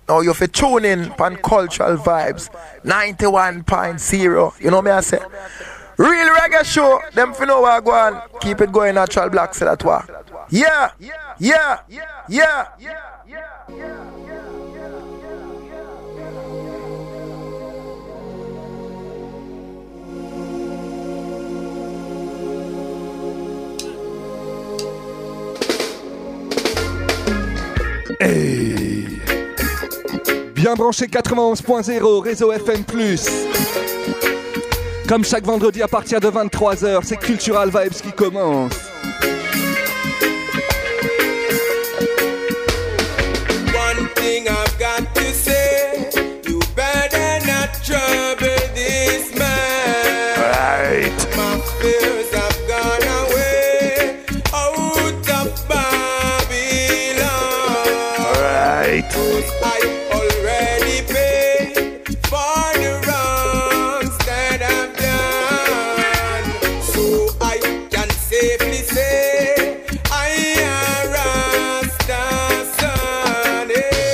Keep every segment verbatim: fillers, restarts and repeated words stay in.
Now you have to tune in on Cultural Vibes ninety-one point zero. You know me I say? Real reggae show. Them for know what go on. Keep it going, Natural Black, say that what. Yeah, yeah, yeah, yeah, yeah. Hey. Bien branché quatre-vingt-onze point zéro, réseau F M plus. Comme chaque vendredi à partir de vingt-trois heures, c'est Cultural Vibes qui commence. One thing I've got to say, you better not trouble this man. Right. My fears have gone away out of Babylon. Right. I already paid for the wrongs that I've done, so I can safely say I am Rasta's son.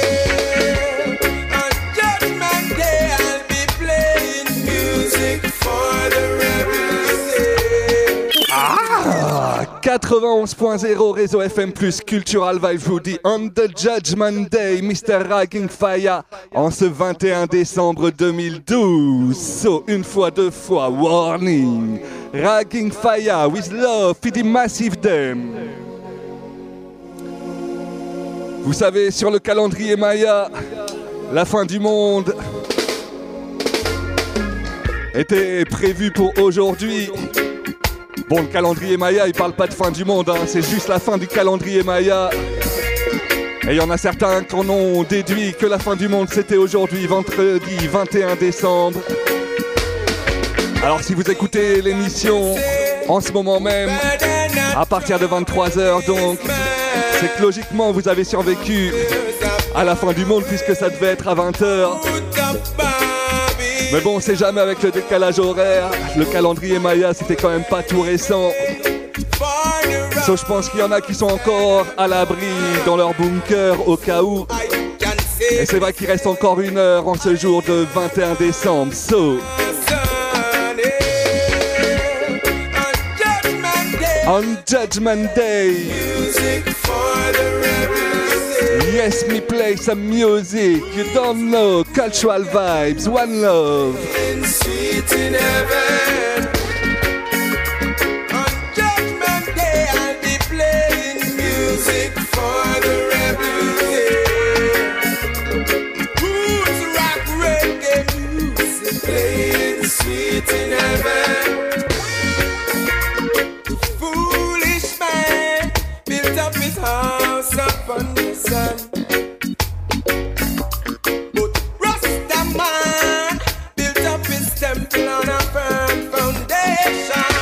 On Judgment Day I'll be playing music for the rebels. Ah, quatre-vingt-onze point zéro, réseau F M plus, Cultural Vibe, je vous dis, on the Judgment Day, mister Ragging Fire, en ce vingt et un décembre deux mille douze. So, une fois, deux fois, warning. Ragging Fire, with love, for the massive them. Vous savez, sur le calendrier Maya, la fin du monde était prévue pour aujourd'hui. Bon, le calendrier Maya, il parle pas de fin du monde, hein, c'est juste la fin du calendrier Maya. Et il y en a certains qui en ont déduit que la fin du monde, c'était aujourd'hui, vendredi vingt et un décembre. Alors si vous écoutez l'émission en ce moment même, à partir de vingt-trois heures, donc, c'est que logiquement vous avez survécu à la fin du monde puisque ça devait être à vingt heures. Mais bon, on sait jamais avec le décalage horaire. Le calendrier Maya, c'était quand même pas tout récent. So, je pense qu'il y en a qui sont encore à l'abri dans leur bunker au cas où. Et c'est vrai qu'il reste encore une heure en ce jour de vingt et un décembre. So, on Judgment Day, yes, me play some music. You don't know, Cultural Vibes, one love. Sweet in heaven. On Judgment Day I'll be playing music for the rebels. Roots rock reggae music playing sweet in heaven. The foolish man built up his house upon the sun. Temple on a firm foundation.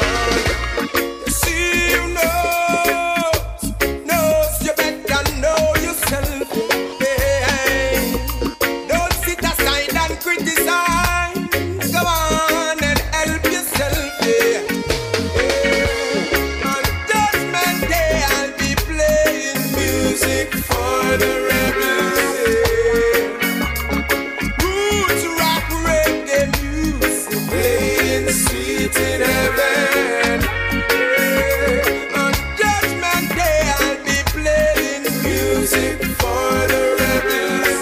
See you knows, knows you better know yourself. Hey, don't sit aside and criticize. Go on and help yourself. Yeah. Yeah. On Judgment Day I'll be playing music for the rebels. Sweet in heaven. Yeah. On Judgment Day I'll be playing music for the rebels.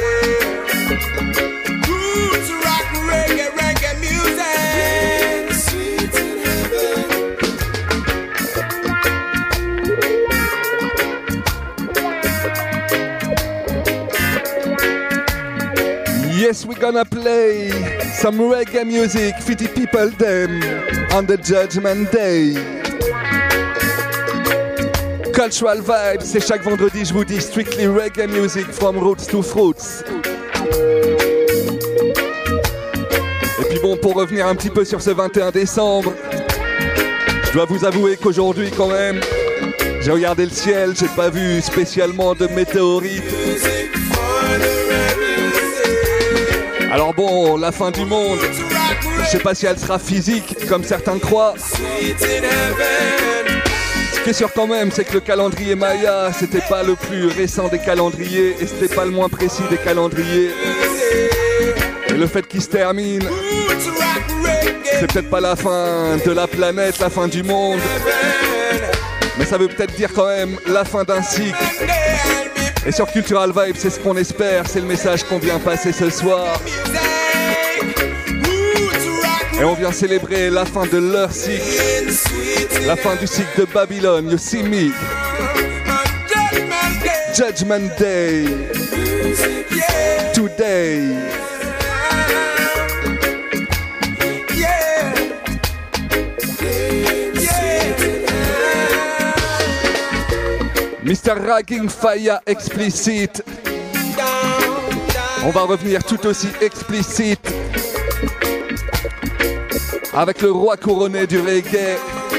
Yeah. Roots rock reggae, reggae music. Sweet in heaven. yes, we're gonna play some reggae music for the people them on the Judgment Day. Cultural Vibes, c'est chaque vendredi, je vous dis, strictly reggae music from roots to fruits. Et puis bon, pour revenir un petit peu sur ce vingt et un décembre, je dois vous avouer qu'aujourd'hui quand même, j'ai regardé le ciel, j'ai pas vu spécialement de météorites. Alors bon, la fin du monde, je sais pas si elle sera physique, comme certains croient. Ce Ce qui est sûr quand même, c'est que le calendrier Maya, c'était pas le plus récent des calendriers et c'était pas le moins précis des calendriers. Et le fait qu'il se termine, c'est peut-être pas la fin de la planète, la fin du monde, mais ça veut peut-être dire quand même la fin d'un cycle. Et sur Cultural Vibe, c'est ce qu'on espère, c'est le message qu'on vient passer ce soir. Et on vient célébrer la fin de leur cycle, la fin du cycle de Babylone. You see me, Judgment Day, today. mister Ragging Fire explicite. On va revenir tout aussi explicite avec le roi couronné du reggae.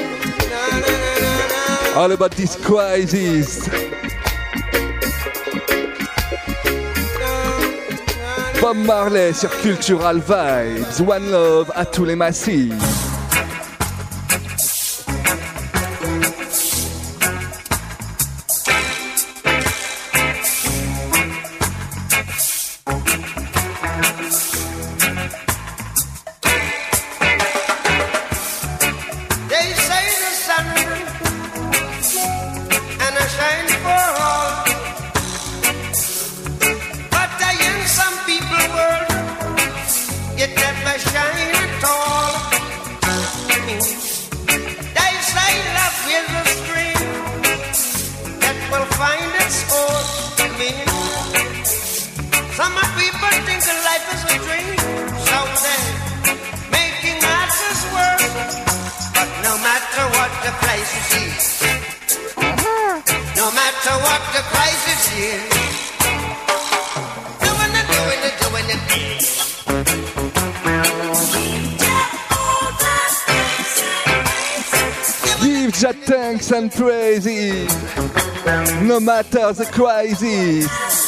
All about this crisis. Bob Marley sur Cultural Vibes. One love à tous les massifs. Thanks and praises, no matter the crisis.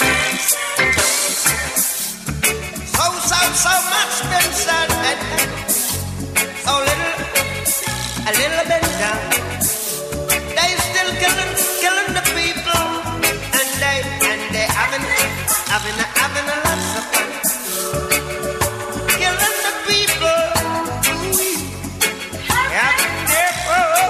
So, so, so much been said, so little, a little bit done. They still killing, killing the people, and they, and they having, having, having a lot of fun. Killing the people, having their fun.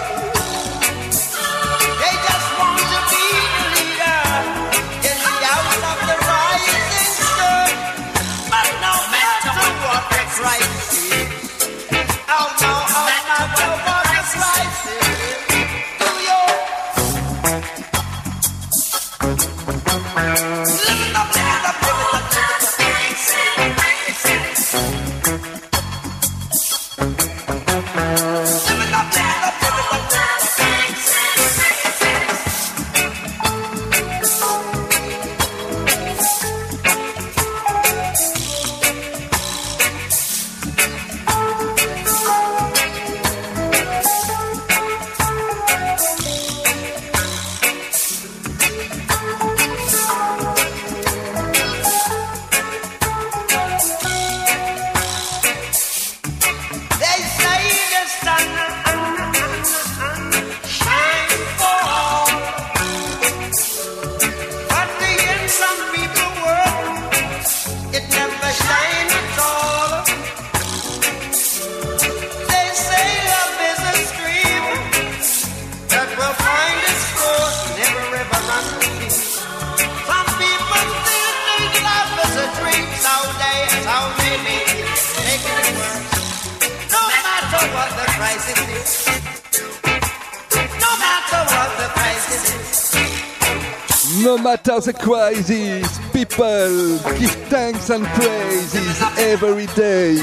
No matter the crisis, people give thanks and praises every day.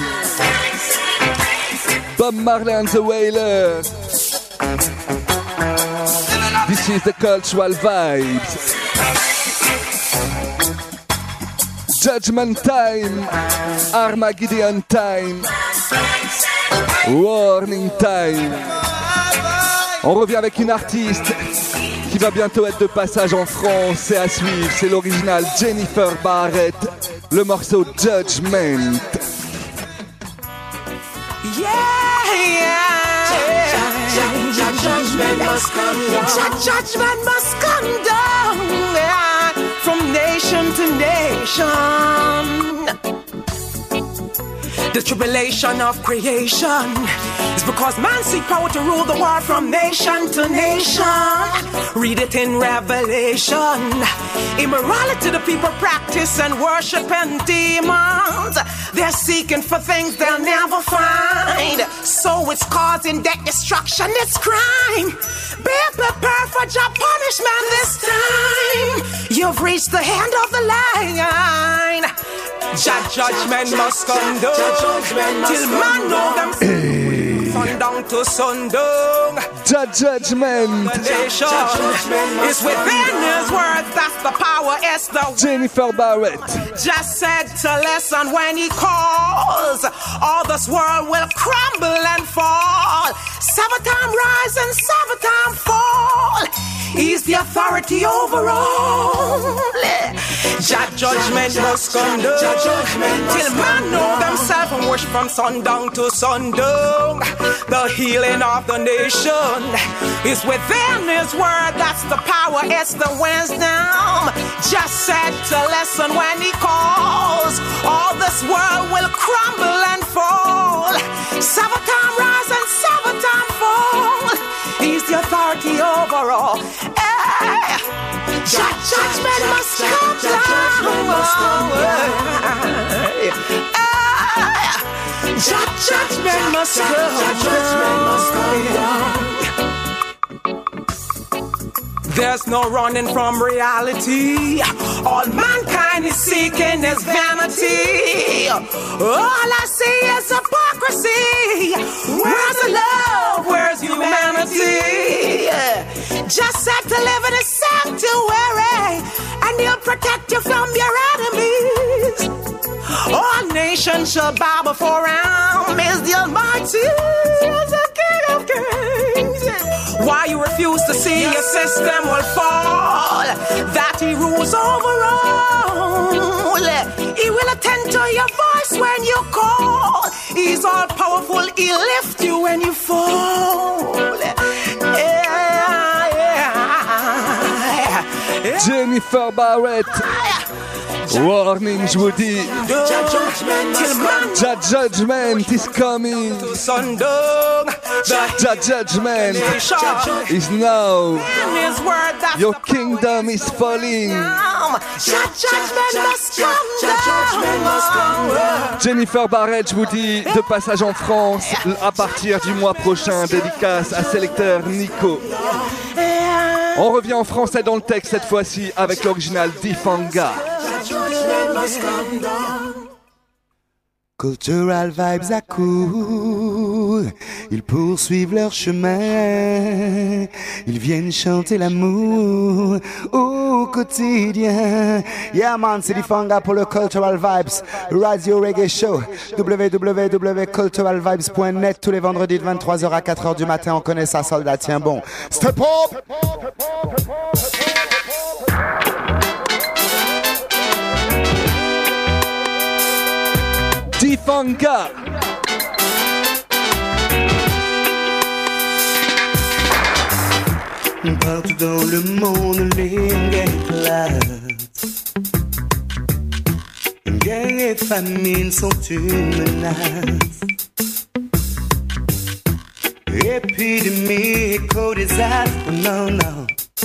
Bob Marley and the Wailers. This is the Cultural Vibes. Judgment time, Armageddon time, warning time. On revient avec une artiste qui va bientôt être de passage en France. C'est à suivre, c'est l'original Jennifer Barrett, le morceau Judgment. Yeah, yeah, yeah. judgment must come down. Judgment must come down, yeah, from nation to nation. The tribulation of creation is because man seek power to rule the world from nation to nation. Read it in Revelation. Immorality the people practice and worship and demons. They're seeking for things they'll never find. So it's causing death, destruction, it's crime. Be prepared for your punishment this time. You've reached the hand of the lion. Judge, judgment must come down till man know them. Sundown to sundown. Judge, judgment. It's within his words. That's the power. It's the Jennifer Barrett. Just said to listen when he calls. All this world will crumble and fall. Seven time rise and seven time fall. He's the authority over all. Judge, judgment must come down till man know themselves and worship from sundown to sundown. The healing of the nation is within his word. That's the power, it's the wisdom. Just said to listen when he calls. All this world will crumble and fall. Seven time rise and seven time fall. He's the authority over all. Hey. Judge, judgment must come down. Judge, judgment must come down. There's no running from reality. All mankind is seeking is vanity. All I see is hypocrisy. Where's the love? Where's humanity? Just said to live in a sanctuary, and he'll protect you from your enemies. All nations shall bow before him. Is the Almighty, is the King of Kings. Why you refuse to see your system will fall? That he rules over all. He will attend to your voice when you call. He's all powerful. He'll lift you when you fall. Yeah, yeah, yeah. Jennifer Barrett. Warning, je vous dis. Judge, judgment is coming. Judge, judgment is now. Your kingdom is falling. Jennifer Barrett, je vous dis, de passage en France à partir du mois prochain. Dédicace à Sélecteur Nico. On revient en français dans le texte cette fois-ci avec l'original Difanga. Cultural vibes à cool, ils poursuivent leur chemin, ils viennent chanter l'amour au quotidien. Yeah man, c'est Difanga pour le Cultural Vibes Radio Reggae Show. w w w point cultural vibes point net tous les vendredis de vingt-trois heures à quatre heures du matin. On connaît ça, soldat, tiens bon. Step up! Difanga. Partout dans le monde, les guerres éclatent. Guerre et famine sont une menace. Épidémie, éco-désastre, non, non.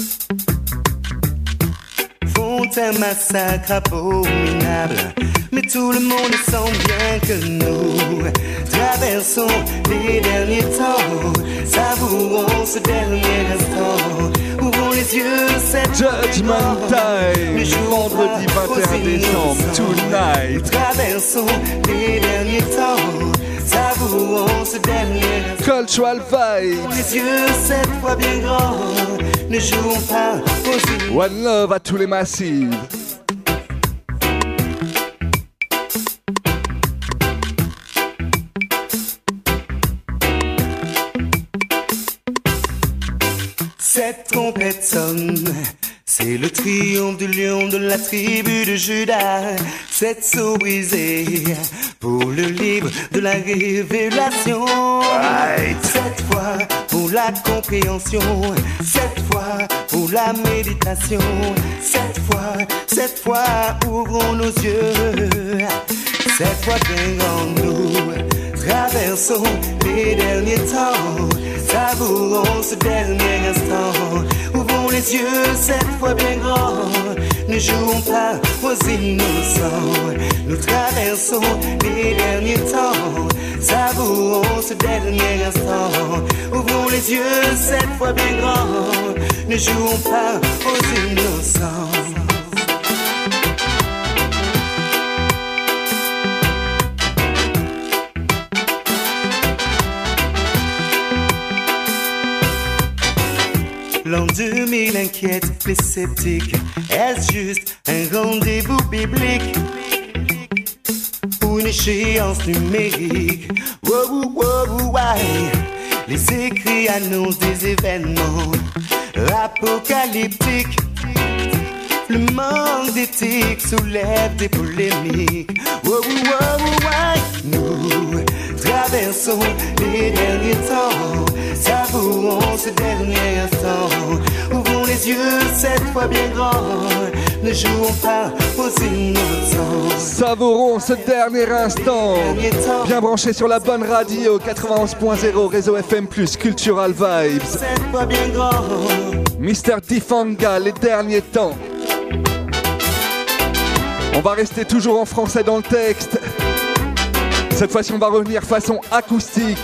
Font un massacre abominable. Mais tout le monde sent bien que nous traversons les derniers temps, savourons ce dernier instant, ouvrons les yeux cette Judgment Time, vendredi vingt et un décembre, tonight. Traversons les derniers temps, savourons ce dernier instant. Cultural Vibes. Ouvrons les yeux cette fois bien grands, ne jouons pas aux One love à tous les massifs. Cette trompette sonne, C'est le triomphe du lion de la tribu de Judas, cette sceau brisée pour le livre de la révélation. Right. Cette fois pour la compréhension, cette fois pour la méditation, cette fois, cette fois ouvrons nos yeux, cette fois gardons-nous, traversons les derniers temps, savourons ce dernier instant. Ouvrons les yeux, cette fois bien grand. Ne jouons pas aux innocents. Nous traversons les derniers temps. Savourons ce dernier instant. Ouvrons les yeux, cette fois bien grand. Ne jouons pas aux innocents. L'an deux mille inquiète les sceptiques. Est-ce juste un rendez-vous biblique ou une échéance numérique? Wow, wow, wow, wow. Les écrits annoncent des événements apocalyptiques. Le manque d'éthique soulève des polémiques. Wow, wow, wow, wow. Nous traversons les derniers temps. Savourons ce dernier instant. Ouvrons les yeux, cette fois bien grand. Ne jouons pas aux innocents. Savourons ce dernier instant. Bien branché sur la bonne radio quatre-vingt-onze point zéro, réseau F M plus, Cultural Vibes. Cette fois bien grand. Mister Difanga, les derniers temps. On va rester toujours en français dans le texte. Cette fois-ci, on va revenir façon acoustique.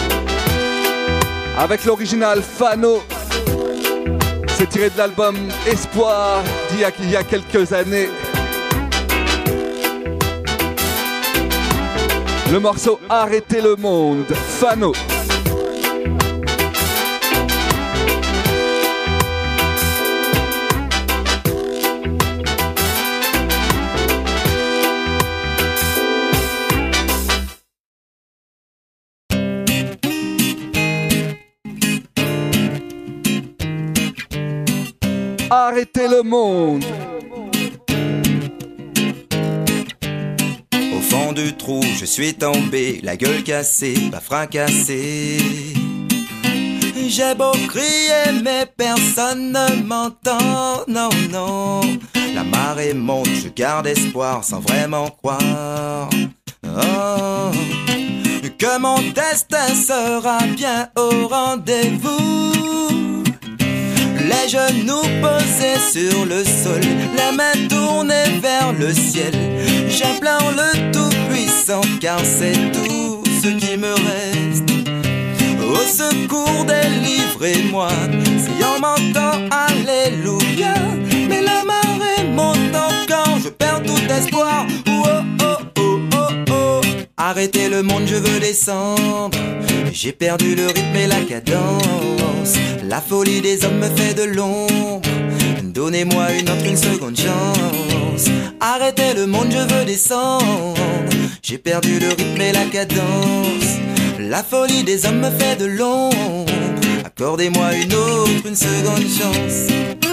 Avec l'original Fano. C'est tiré de l'album Espoir d'il y a, il y a quelques années. Le morceau Arrêtez le monde, Fano. Arrêtez le monde. Au fond du trou, je suis tombé, la gueule cassée, pas fracassée. J'ai beau crier, mais personne ne m'entend, non, non. La marée monte, je garde espoir sans vraiment croire. Oh, que mon destin sera bien au rendez-vous. Les genoux posés sur le sol, la main tournée vers le ciel. J'implore le Tout-Puissant car c'est tout ce qui me reste. Au secours, délivrez-moi, si on m'entend, alléluia. Mais la marée monte encore, je perds tout espoir. Oh, oh, oh, oh, oh. Arrêtez le monde, je veux descendre. J'ai perdu le rythme et la cadence. La folie des hommes me fait de l'ombre. Donnez-moi une autre, une seconde chance. Arrêtez le monde, je veux descendre. J'ai perdu le rythme et la cadence. La folie des hommes me fait de l'ombre. Accordez-moi une autre, une seconde chance.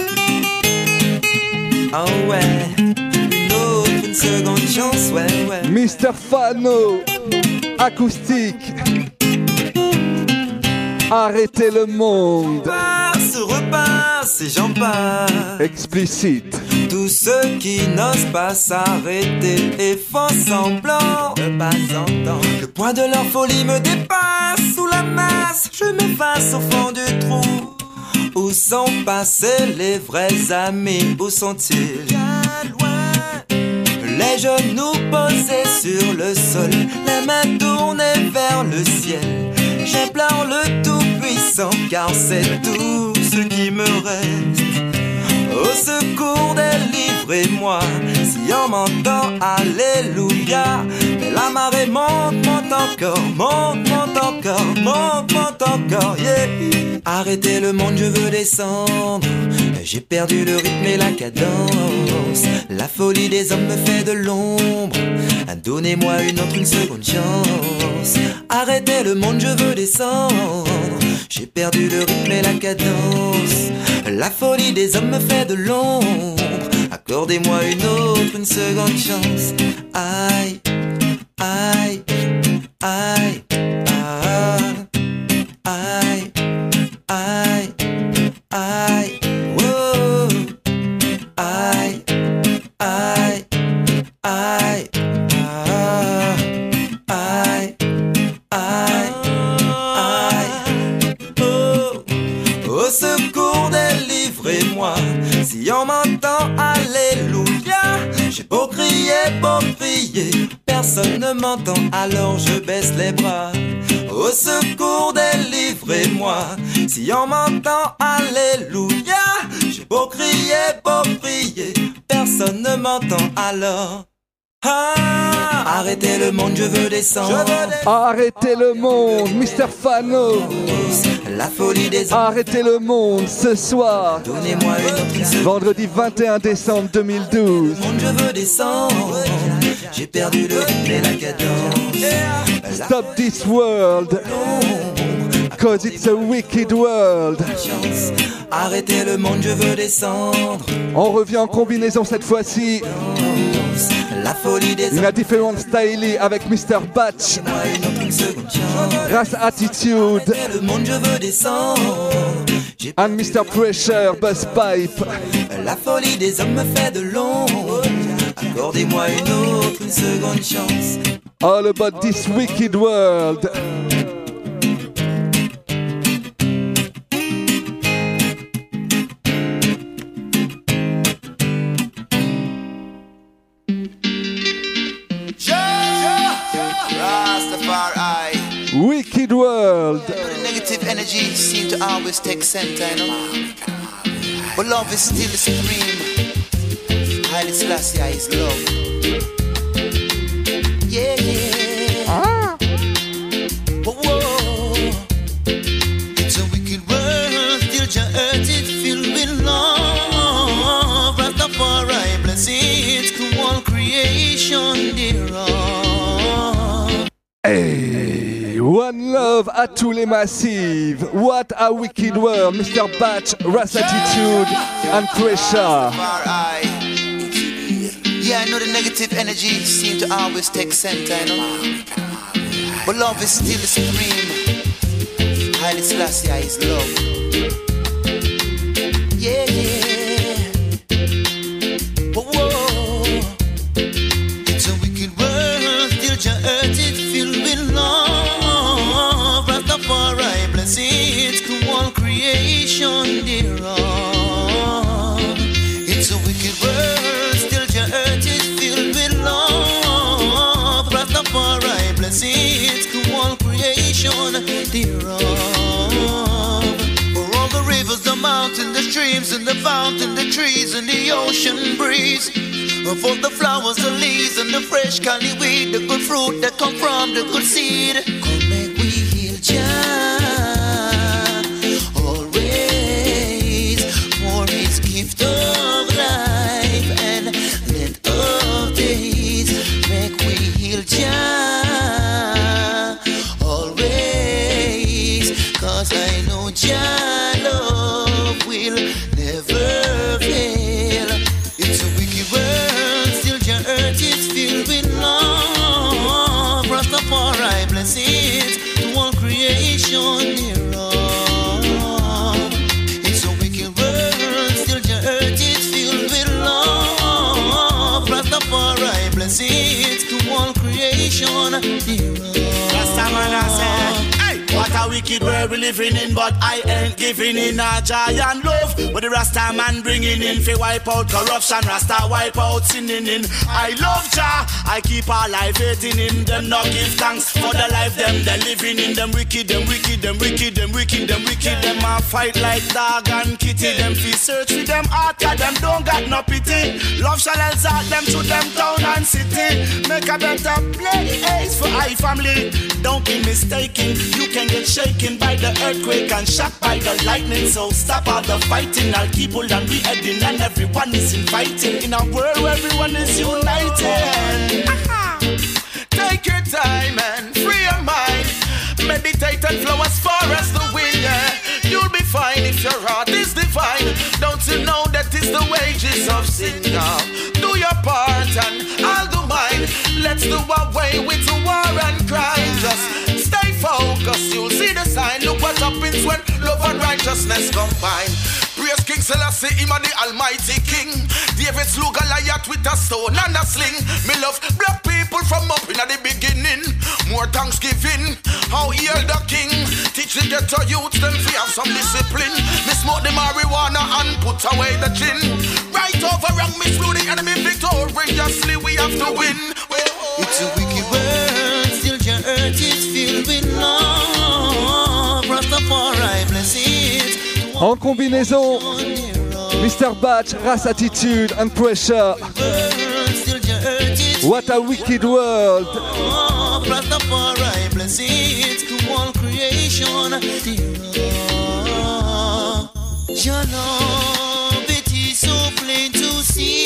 Oh ouais, une autre, une seconde chance, ouais, ouais. Mister Fano, acoustique. Arrêtez le monde. Passe, repasse et j'en passe. Explicite. Tous ceux qui n'osent pas s'arrêter et font semblant de pas entendre. Le poids de leur folie me dépasse. Sous la masse, je m'efface au fond du trou. Où sont passés les vrais amis? Où sont-ils? Bien loin. Les genoux posés sur le sol, les mains tournées vers le ciel. J'implore le Tout-Puissant car c'est tout ce qui me reste. Au secours, délivrez-moi, si on m'entend, alléluia. Mais la marée monte, monte encore, monte, monte encore, monte, monte encore, yeah. Arrêtez le monde, je veux descendre. J'ai perdu le rythme et la cadence. La folie des hommes me fait de l'ombre. Donnez-moi une autre, une seconde chance. Arrêtez le monde, je veux descendre. J'ai perdu le rythme et la cadence. La folie des hommes me fait de l'ombre. Accordez-moi une autre, une seconde chance. Aïe, aïe, aïe, aïe, aïe, aïe, wow, aïe, aïe, aïe, aïe, aïe, aïe, oh, au secours, délivrez-moi. Si on m'entend, alléluia. J'ai beau crier, beau prier, personne ne m'entend, alors je baisse les bras. Au secours, délivrez-moi. Si on m'entend, alléluia. J'ai beau crier, beau prier, personne ne m'entend, alors ah, arrêtez le monde, je veux descendre. Je veux descendre. Arrêtez le monde, mister Fano. La folie des hommes. Arrêtez le monde ce soir. Donnez-moi une autre. Vendredi vingt et un décembre deux mille douze. Le monde, je veux descendre. J'ai perdu le rythme et la cadence. Stop this world, cause it's a wicked world. Arrêtez le monde, je veux descendre. On revient en combinaison cette fois-ci. La folie des Une différente style avec mister Batch. Race Attitude. Le monde, je veux descendre. And mister Pressure, Buzz Pipe. La folie des hommes me fait de l'ombre. Accordez-moi une autre, une seconde chance. All about this wicked world. Wicked world. The negative energy seem to always take center, you know. But love is still supreme. Haile Selassie is love. Yeah, yeah. Ah. Whoa, whoa. It's a wicked world, still your earth is filled with love. Rastafari blessings to all creation thereof. Hey, one love à tous les massifs. What a wicked world, mister Batch, Race Attitude, and Pressure. Yeah, I know the negative energy seem to always take center, you know. But love is still supreme. Haile Selassie is love. Yeah, yeah. Whoa, whoa. It's a wicked world, still your earth is filled with love. Rastafari blessings to all creation thereof. It's a wicked world, still your earth is filled with love. Rastafari blessings to all creation thereof. For all the rivers, the mountains, the streams, and the fountain, the trees, and the ocean breeze. For the flowers, the leaves, and the fresh candy weed, the good fruit that come from the good seed. Come make we heal Jah always for His gift of life and length of days. Make we heal Jah always, 'cause I know Jah love will never fail. It's a wicked world, still your earth is filled with love. Rastafari blessings to all creation thereof. It's a wicked world, still your earth is filled with love. Rastafari blessings to all creation thereof. Rastaman I said, hey, what a wicked world we living in, but I ain't giving in a giant love. With the Rasta man bringing in, fi wipe out corruption, Rasta wipe out sinning in. I love Jah, I keep our life hating in. Them not give thanks for the life them they living in. Them wicked, them wicked, them wicked, them wicked, them wicked. Them a fight like dog and kitty. Them fi search for them heart, 'cause them don't got no pity. Love shall exalt them to them town and city. Make a better place for I family. Don't be mistaken, you can get shaken by the earthquake and shocked by the lightning. So stop all the fighting, I'll keep hold and be heading, and everyone is inviting. In a world where everyone is united. Take your time and free your mind. Meditate and flow as far as the wind, yeah. You'll be fine if your heart is divine. let's do away with war and crime. Just stay focused, you'll see the sign. Look what happens when love and righteousness combine. Praise King Selassie, him and the Almighty King. David slew Goliath with a stone and a sling. Me love black people from up in the beginning. More thanksgiving, how heal the king. Teach the ghetto youth, them fi have some discipline. Me smoke the marijuana and put away the gin. Right over wrong, me slew the enemy victoriously. We have to win. It's a wicked world, still your earth is filled with love. Rastafari bless it. En combinaison, mister Batch, Race Attitude and Pressure. What a wicked world. Rastafari bless it to all creation. Your love, it is so plain to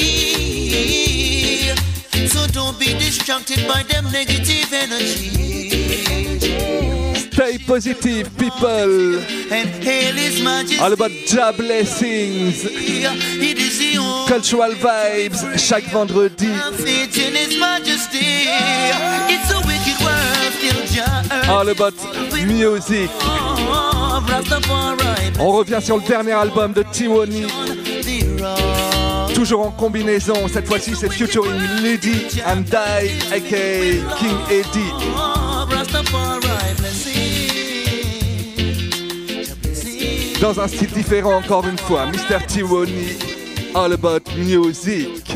see. So don't be distracted by them negative energies. Stay positive, people. And hail His Majesty. All about job blessings. Cultural vibes chaque vendredi. Faith in His Majesty. It's a wicked world, still just. All about music. On revient sur le dernier album de Tiwoni. Toujours en combinaison, cette fois-ci c'est featuring Lady and Die aka King Eddie. Dans un style différent encore une fois, mister Tiwoni, all about music.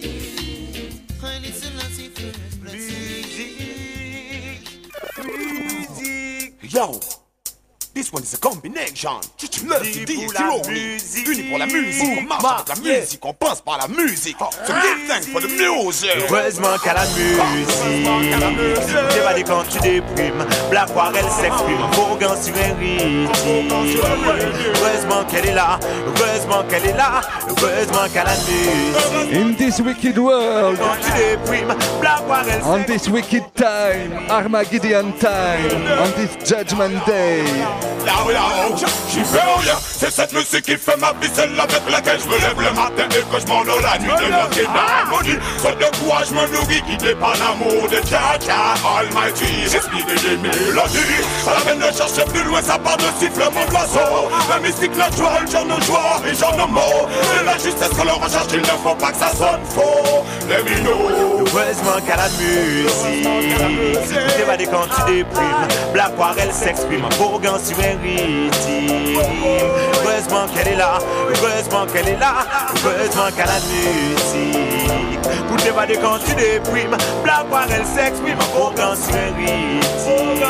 Yo, this one is a combination. Uni pour la musique, on marche avec la musique, on passe par la musique. So give thanks for the music. Heureusement qu'à la musique, t'es pas quand tu déprimes, Black Quarrel s'exprime, Vaughan sur un rythme. Heureusement qu'elle est là, heureusement qu'elle est là, heureusement qu'à la musique. In this wicked world, quand tu déprimes, Black Quarrel on this wicked time, Armageddon time, on this judgment day. Là, là, j'y fais rien, c'est cette musique qui fait ma vie, celle avec laquelle je me lève le matin et que je m'endors la nuit de l'heure qui est d'harmonie. Soit de quoi je me nourris, guidé par l'amour de Tcha-Tcha Almighty. J'explique des mélodies, à la peine de chercher plus loin, ça part de sifflement d'oiseau. La mystique naturelle, j'en ai joie et j'en ai mots. Et la justesse qu'on leur recherche, il ne faut pas que ça sonne faux. Les minots. Heureusement qu'à la musique, t'es pas quand tu déprimes, Black Quarrel s'exprime, Vaughan sur un rythme. Heureusement qu'elle est là, heureusement qu'elle est là, heureusement qu'à la musique. Pour t'évader quand tu déprimes, Black Quarrel s'exprime, Vaughan sur un rythme.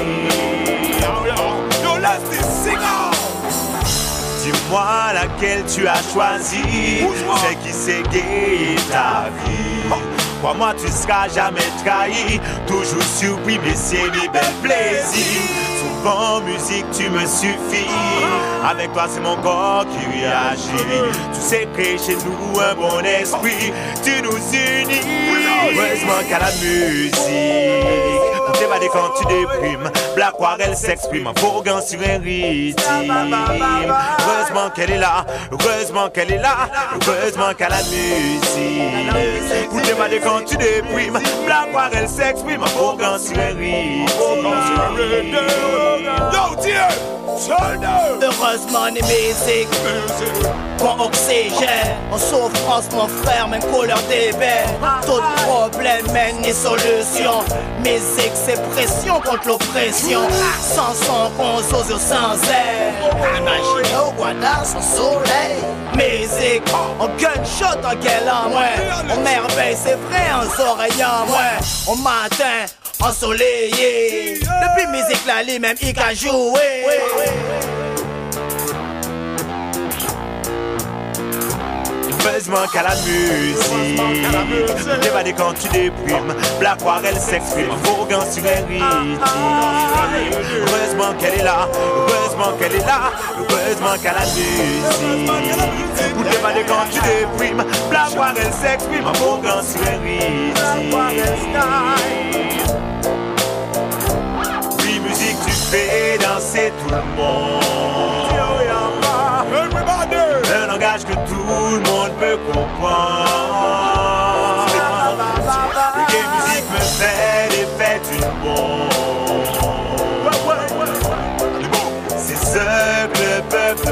Yo, let's sing out. Dis-moi laquelle tu as choisi, c'est qui c'est gay ta vie. Crois-moi, tu seras jamais trahi, toujours surpris, mais c'est mes belles plaisirs. Souvent, musique, tu me suffis. Avec toi, c'est mon corps qui réagit. Tu sais créer chez nous un bon esprit, tu nous unis. Heureusement qu'à la musique, pour t'évader quand tu déprimes, Black Quarrel s'exprime, Vaughan sur un rythme. Heureusement qu'elle est là, heureusement qu'elle est là, heureusement qu'à la musique. Pour t'évader quand tu déprimes, Black Quarrel s'exprime, Vaughan sur un rythme. Yo, dear, heureusement les musiques, mon oxygène, en souffrance mon frère, même couleur d'ébène. Tout problème mène ni solution. Musique c'est pression contre l'oppression. Sans son qu'on sans air. Imaginez au Guada sans soleil. Musique, on gunshot en gueule en moins. On merveille c'est vrai en oreilles en moins. On matin ensoleillé. Depuis musique là, les mêmes il a joué. Heureusement qu'à la musique, t'évader quand tu déprimes, Black Quarrel s'exprime, Vaughan sur un rythme. Heureusement qu'elle est là, heureusement qu'elle est là, heureusement qu'à la musique. Pour t'évader quand tu déprimes, Black Quarrel s'exprime, Vaughan sur un rythme. Oui, musique, tu fais danser tout le monde. Un langage que tout le monde peut comprendre. musique me fait l'effet d'une bombe. C'est ce que le peuple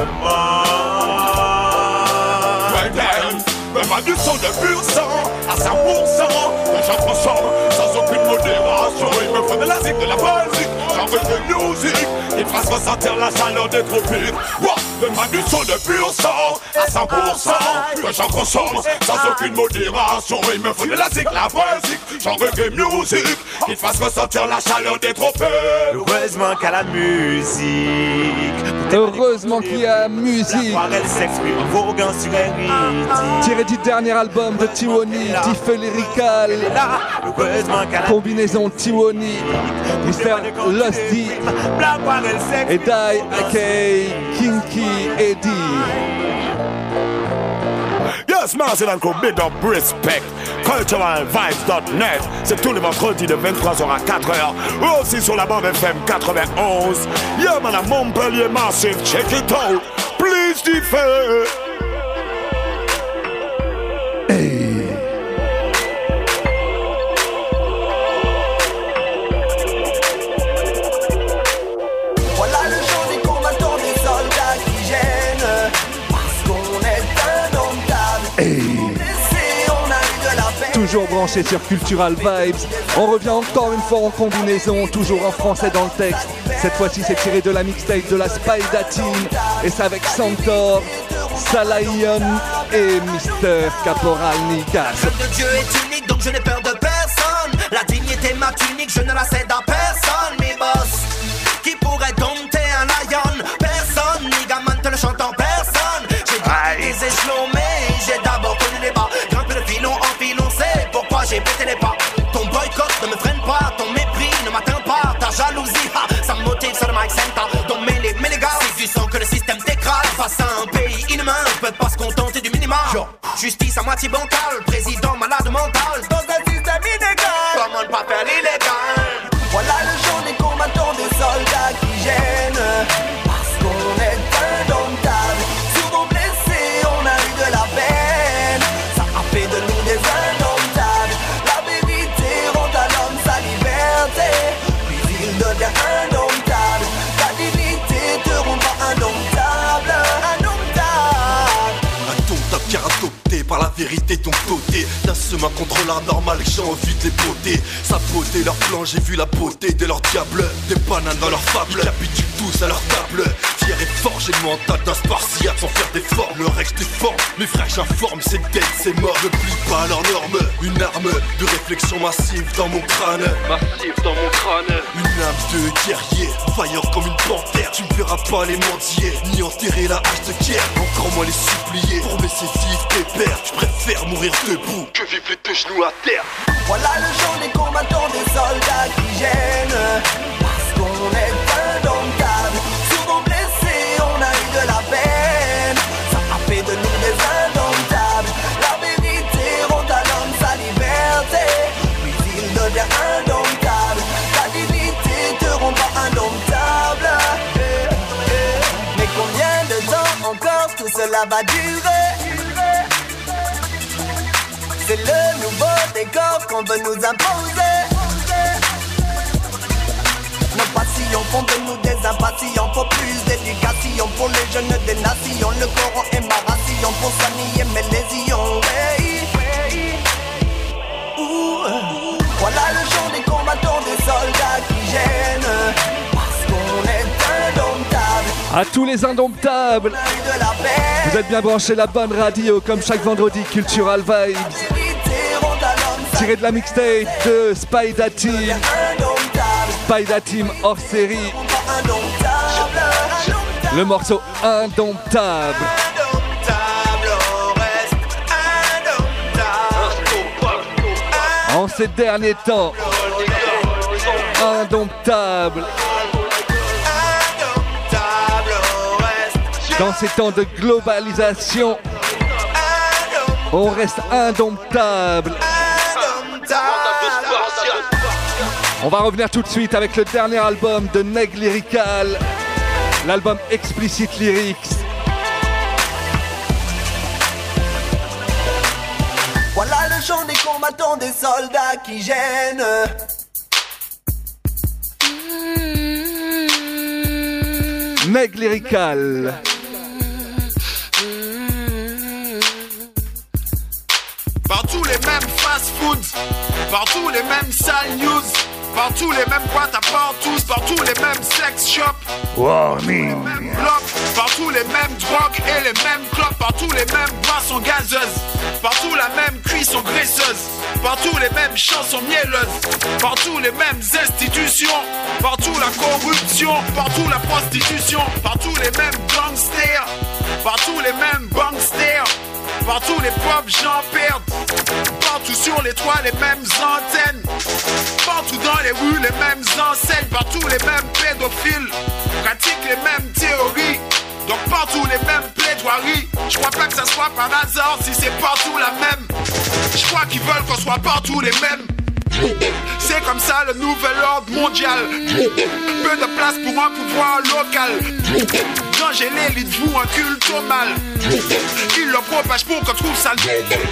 demande. Même à du son de pur sang, à cent pour cent, que j'en consomme sans aucune modération. Il me faut de la zik, de la musique, j'en veux de musique qui fasse ressentir la chaleur des tropiques. Wow. Même à du son de pur sang, à cent pour cent, que j'en consomme sans aucune modération. Il me faut de la zik, la musique, j'en veux de musique qui fasse ressentir la chaleur des tropiques. Heureusement qu'à la musique. Heureusement qu'il y a musique. Elle s'exprime voguant sur un rythme. Tiré du dernier album de Tiwoni, Diffé Lyrical. Combinaison Tiwoni, mister Lusty et Dai aka Kinky Eddie. Yes, Marcel and Co, big up, respect. cultural vibes dot net, c'est tous les vendredis de vingt-trois heures à quatre heures. Aussi sur la bande F M quatre-vingt-onze. Yeah, man, à Montpellier, Massive, check it out. Please, Diffé. Toujours branché sur Cultural Vibes. On revient encore une fois en combinaison, toujours en français dans le texte. Cette fois-ci, c'est tiré de la mixtape de la Spider Team. Et c'est avec Santor, Salayon et mister Caporal Nigas. Le de Dieu est unique, donc je n'ai peur de personne. La dignité ma tunique, je ne la cède à personne. Mes boss, qui pourrait dompter un lion? Personne, Nigaman te le chante en personne. J'ai gravé des échelons, mais j'ai d'abord connu les bas. Grimper le filon en filon, c'est pourquoi j'ai pété les pas. Ton boycott ne me freine pas, ton mépris ne m'atteint pas. Ta jalousie, ha, ça me motive sur le mic center. Ton mêlé, mais les gars, si tu sens que le système t'écrase face à un pays inhumain, on peut pas se contenter du minimum. Justice à moitié bancale, président malade mental. Dans un système inégal, comment ne pas faire l'illégal? Voilà le genre des combattants, des soldats qui gênent. Parce qu'on est indomptables. Souvent blessés, on a eu de la peine. Ça a fait de nous des indomptables. La vérité rend à l'homme sa liberté. Puis il devient indomptable. Ta dignité te rendra indomptable. Indomptable. Indomptable car adopté par la vérité ton côté. D'un semain contre l'art normal, j'ai envie de les botter. Saboter leur plan, j'ai vu la beauté de leur diable. Des bananes dans leur fable, ils capitulent tous à leur table. Fier et fort, j'ai le mental d'un spartiate sans faire d'effort. Le reste est fort, mes frères j'informe, c'est dead, c'est mort. Ne plie pas à leurs normes, une arme de réflexion massive dans mon crâne. Massive dans mon crâne. Une âme de guerrier, fire comme une panthère. Tu me verras pas les mendier, ni enterrer la hache de guerre. Encore moins les supplier, pour me laisser vivre pépère. Je préfère mourir debout que vivre les deux genoux à terre. Voilà le genre des combattants, des soldats qui gênent. Parce qu'on est indomptables. Souvent blessés, on a eu de la peine. Ça a fait de nous des indomptables. La vérité rend à l'homme sa liberté. Puis il devient indomptable. Ta dignité te rendra indomptable. Mais combien de temps encore tout cela va durer? C'est le nouveau décor qu'on veut nous imposer. Nos passions font de nous des impatients. Faut plus d'éducation pour les jeunes des nations. Le Coran est ma ration pour soigner mes lésions. Hey. Ouh. Voilà le genre des combattants, des soldats qui gênent. Parce qu'on est indomptables. À tous les indomptables, vous êtes bien branchés la bonne radio comme chaque vendredi. Cultural Vibes, tiré de la mixtape de Spider Team. Spider Team hors série. Le morceau Indomptable. En ces derniers temps, Indomptable. Dans ces temps de globalisation, on reste indomptable. On va revenir tout de suite avec le dernier album de Neg Lyrical, l'album Explicit Lyrics. Voilà le chant des combattants, des soldats qui gênent. Neg Lyrical. Partout les mêmes fast-foods, partout les mêmes sales news, partout les mêmes boîtes à partous, partout les mêmes sex shops. Warning. Partout les mêmes drogues et les mêmes clopes, partout les mêmes boissons gazeuses, partout la même cuisson graisseuse, partout les mêmes chansons mielleuses, partout les mêmes institutions, partout la corruption, partout la prostitution, partout les mêmes gangsters, partout les mêmes banksters, partout les pauvres gens perdent, partout sur les toits les mêmes antennes, partout dans les rues les mêmes enseignes, partout les mêmes pédophiles, pratiquent les mêmes théories. Donc partout les mêmes plaidoiries. Je crois pas que ça soit par hasard si c'est partout la même. Je crois qu'ils veulent qu'on soit partout les mêmes. C'est comme ça le nouvel ordre mondial. Peu de place pour un pouvoir local. Quand j'ai l'élite vous un culte au mal. Ils le propagent pour qu'on trouve ça.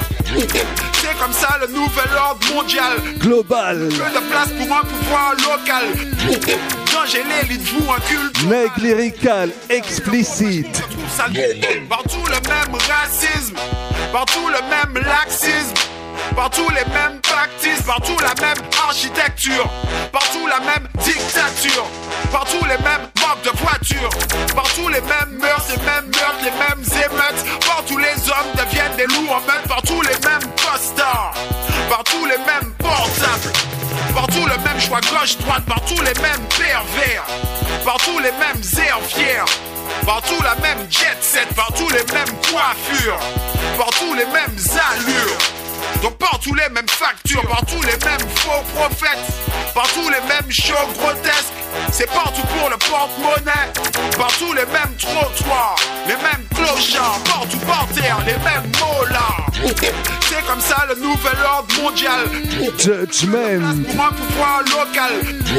C'est comme ça le nouvel ordre mondial. Global. Peu de place pour un pouvoir local. Quand j'ai l'élite vous un culte. Neg Lyrical explicite. Partout le même racisme, partout le même laxisme, partout les mêmes practices, partout la même architecture, partout la même dictature, partout les mêmes manques de voitures, partout les mêmes mœurs, les mêmes meurtres, les mêmes émeutes, partout les hommes deviennent des loups en meute, partout les mêmes costards, partout les mêmes portables, partout le même choix gauche-droite, partout les mêmes pervers, partout les mêmes airs fiers, partout la même jet set, partout les mêmes coiffures, partout les mêmes allures. Donc partout les mêmes factures, partout les mêmes faux prophètes, partout les mêmes shows grotesques. C'est partout pour le porte-monnaie, partout les mêmes trottoirs, les mêmes clochards, partout par terre, les mêmes mots-là. C'est comme ça le nouvel ordre mondial. Judgment. Pour un pouvoir local.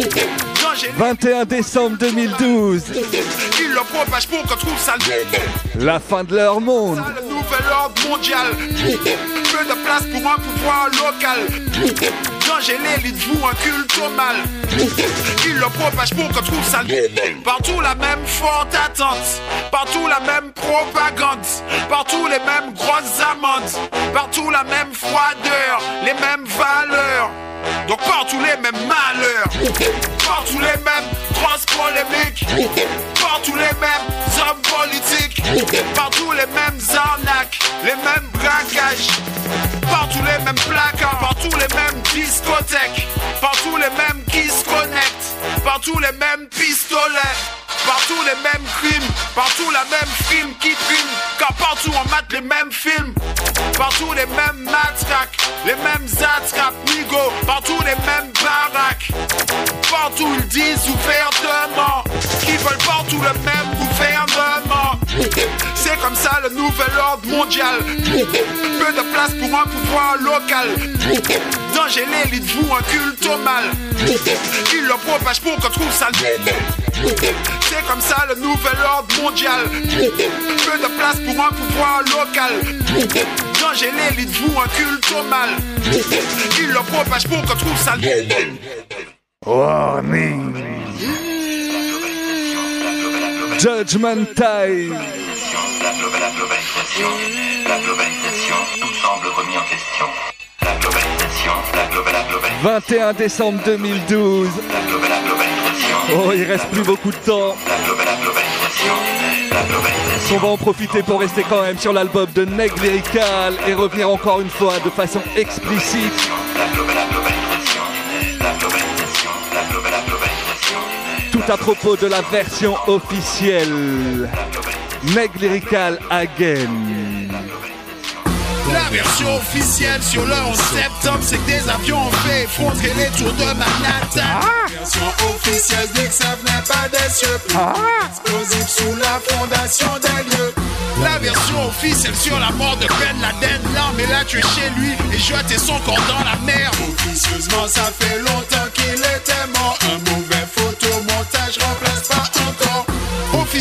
vingt et un décembre deux mille douze. Ils le propagent pour qu'on trouve ça. La fin de leur monde. Le nouvel ordre mondial. Peu de place pour un pouvoir local. Quand j'ai l'élite vous un culte au mal. Ils le propagent pour qu'on trouve ça. Partout la même forte attente, partout la même propagande, partout les mêmes grosses amendes, partout la même froideur, les mêmes valeurs. Donc partout les mêmes malheurs, partout les mêmes grosses polémiques, partout les mêmes hommes politiques, partout les mêmes arnaques, les mêmes braquages, partout les mêmes placards, partout les mêmes discothèques, partout les mêmes qui se connectent, partout les mêmes pistolets, partout les mêmes crimes, partout la même film qui prime, car partout on mate les mêmes films, partout les mêmes matraques, les mêmes attrapes, nigo, partout les mêmes baraques, partout ils disent ouvertement qu'ils veulent partout le même gouvernement. C'est comme ça le nouvel ordre mondial. Peu de place pour un pouvoir local. Dans j'ai l'élite vous un culte au mal. Ils le propagent pour qu'on trouve ça. C'est comme ça le nouvel ordre mondial. Peu de place pour un pouvoir local. Dans j'ai l'élite vous un culte au mal. Ils le propagent pour qu'on trouve ça. Warning. Judgment Time. La globalisation, la globalisation, tout semble remis en question. La globalisation, la globalisation. vingt et un décembre deux mille douze. La globalisation. Oh, il reste plus beaucoup de temps. La globalisation, la globalisation. On va en profiter pour rester quand même sur l'album de Neg Lyrical et revenir encore une fois de façon explicite. La globalisation, la globalisation, la globalisation. Tout à propos de la version officielle. Neg Lyrical again. La version officielle sur le onze septembre, c'est que des avions ont fait effondrer les tours de Manhattan. La version officielle dit que ça venait pas des cieux, plus explosif sous la fondation des lieux. La version officielle sur la mort de Ben Laden, l'arme est là tué chez lui et jeté son corps dans la mer. Officieusement, ça fait longtemps qu'il était mort. Un mauvais photomontage remplace pas encore. Officiellement,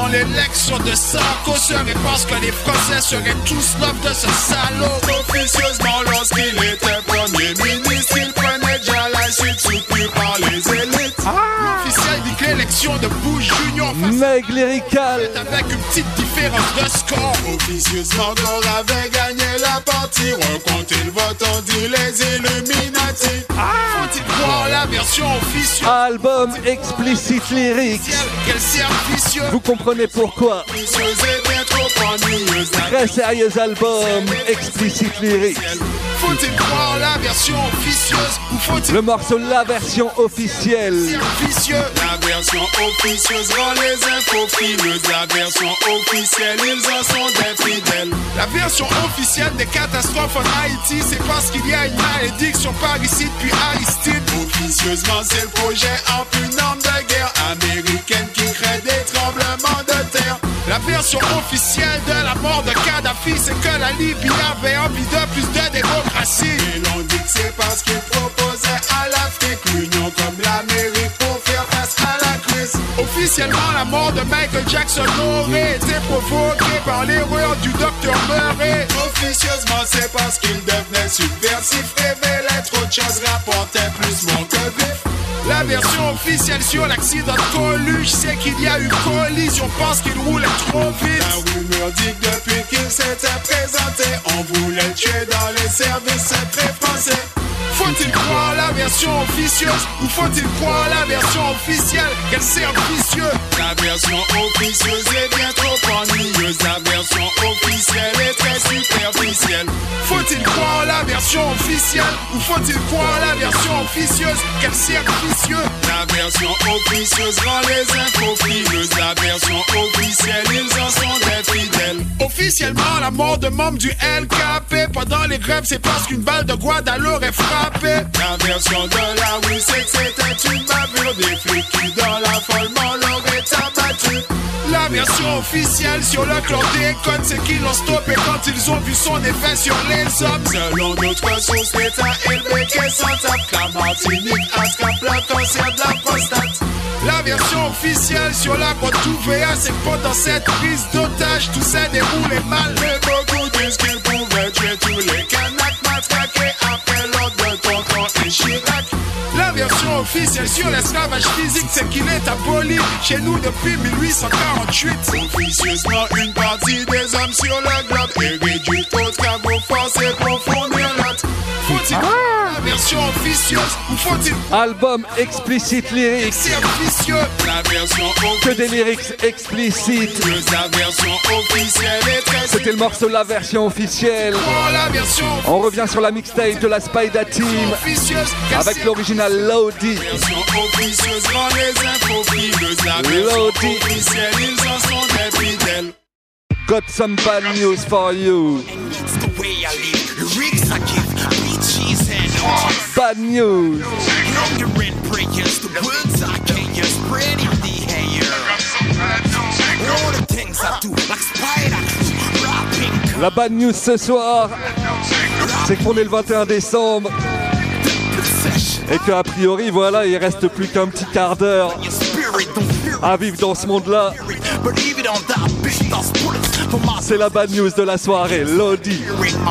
l'élection de Sarko serait parce que les Français seraient tous love de ce salaud. Officieusement, lorsqu'il était premier ministre, il prenait déjà la suite soutenue par les élites. Ah. L'officiel dit que l'élection de Bush Junior Meg lyrical avec une petite différence de score. Officieusement, Gore avait gagné la partie. Recompter le vote, on dit les Illuminati. Ah. Faut-il croire la version officieuse? Album explicit lyrics. Quel servicieux. Vous comprenez pourquoi. Bien trop ennuyeuse. Très sérieux album explicit lyrics. Faut-il croire la version officieuse ou faut-il le morceau la version officielle? Officieux. La version officieuse rend les infos frileuses. La version officielle, ils en sont des fidèles. La version officielle des catastrophes en Haïti, c'est parce qu'il y a une malédiction parricide puis Aristide. Officieusement, c'est le projet en une arme de guerre américaine qui crée des tremblements de terre. La version officielle de la mort de Kadhafi, c'est que la Libye avait envie de plus de démocratie. Et l'on dit que c'est parce qu'il proposait à l'Afrique l'union comme l'Amérique pour faire face à la crise. Officiellement, la mort de Michael Jackson aurait été provoquée par l'erreur du docteur Murray. Officieusement, c'est parce qu'il devenait subversif, révélait trop de choses, rapportait plus mon que vif. La version officielle sur l'accident de Coluche, c'est qu'il y a eu collision, pense qu'il roulait trop vite. La rumeur dit que depuis qu'il s'était présenté, on voulait le tuer dans les services secrets français. Faut-il croire la version officieuse ou faut-il croire la version officielle? Quel servicieux. La version officieuse est bien trop ennuyeuse. La version officielle est très superficielle. Faut-il croire la version officielle ou faut-il croire la version officieuse? Quel servicieux. La version officieuse rend les infos frileuses. La version officielle, ils en sont des fidèles. Officiellement, la mort de membres du L K P pendant les grèves, c'est parce qu'une balle de Guadalajara est frappée. La version de la rue, c'est que c'était une bavure. Des flics qui dans l'affolement l'auraient abattu. La version officielle sur le chlordécone, c'est qu'ils l'ont stoppé quand ils ont vu son effet sur les hommes. Selon notre source, l'état élevé qu'est sans tape. La Martinique attrape le cancer de la prostate. La version officielle sur la côte d'Ouvéa, c'est que pendant cette prise d'otage, tout s'est déroulé mal. Mais beaucoup disent qu'ils pouvaient tuer tous les Kanaks matraqués après l'ordre de Tonton et Chirac. La version officielle sur l'esclavage physique, c'est qu'il est aboli chez nous depuis mille huit cent quarante-huit. Officieusement, une partie des hommes sur le globe est réduite aux travaux forcés pour fournir l'autre. Faut-il ah. la version officieuse ou faut-il album explicit lyrics? Servicieux. La version officieuse. Que des lyrics explicites. La version officielle est très. C'était le morceau la version officielle. Oh, la version. On revient sur la mixtape de la Spider Team avec l'original Lodi. La version officieuse rend les infos frileuses. La version officielle, ils en sont des fidèles. Got some bad news for you. Bad news. La bad news ce soir, c'est qu'on est le vingt et un décembre et qu'a priori, voilà, il reste plus qu'un petit quart d'heure à vivre dans ce monde-là. C'est la bad news de la soirée, Lodi.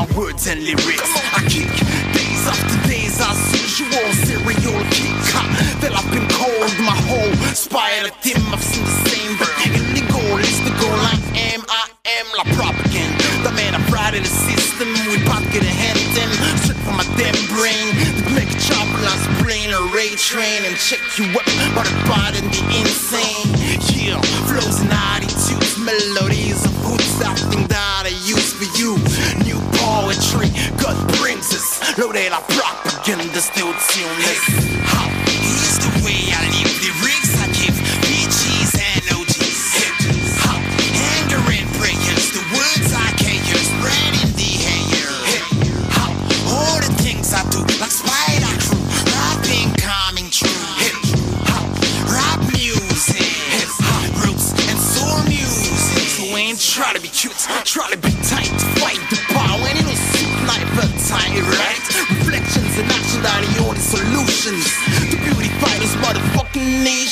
The man I pride in the system, we pocket ahead of them. Straight from my damn brain, to make a chop last brain, a ray train, and check you up, but the body and the insane. Yeah, flows and attitudes, melodies of hoods, that thing that I use for you. New poetry, God brings us, loaded our propaganda, still tuneless. How is the way I live, the rigs I give, B Gs and O Gs. How anger and prayers, the words I spread in the air. How all the things I do, like Spider Crew, rapping coming true. How rap music, roots and soul music. So ain't try to be cute, try to be tight to fight the power. And it don't suit neither time, right? Reflections and action are the only solutions to beautify this motherfucking nation.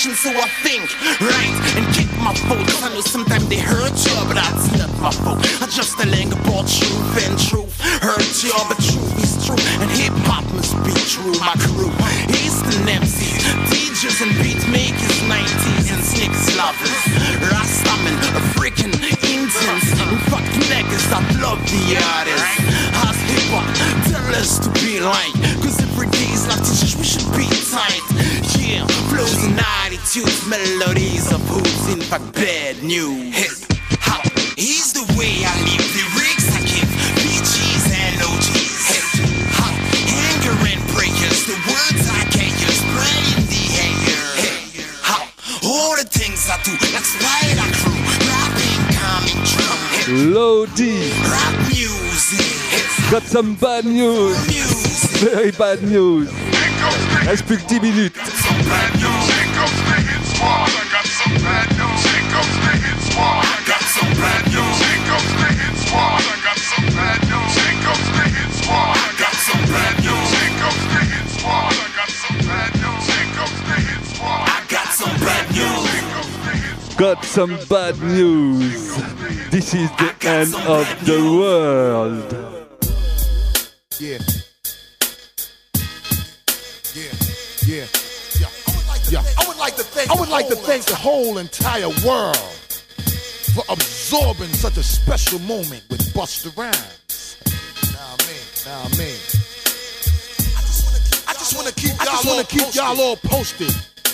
passion, so I think right and kick my foot. I know sometimes they hurt you, but that's not my fault. I just a ling about truth and truth hurt you, but truth is true and hip hop must be true. My crew, Eastern M Cs, D Js and beat makers, nineties and sneakers lovers, Rastaman, African Indians, in fact niggas that love the artists. As hip hop tell us to be like, cause every day's life teaches we should be tight. Yeah, flows and attitudes, melodies of who's in fact bad news. Hip hop is the way I live, lyrics I give, B Gs and O Gs. Hip hop, anger and prayers, the words I can't use, spray in the air. Hip hop, all the things I do, like Spider Crew, rapping coming true. Lodi, rap music. Got some bad news. Very bad news. Reste plus que dix minutes. Got some bad news. This is the end of the world. Yeah. Yeah. Yeah. Yeah. Yeah. I would like to thank I would like to thank the whole entire world for absorbing such a special moment with Busta Rhymes. Nah, man. Nah, man. I just want to keep I just want to keep y'all all posted.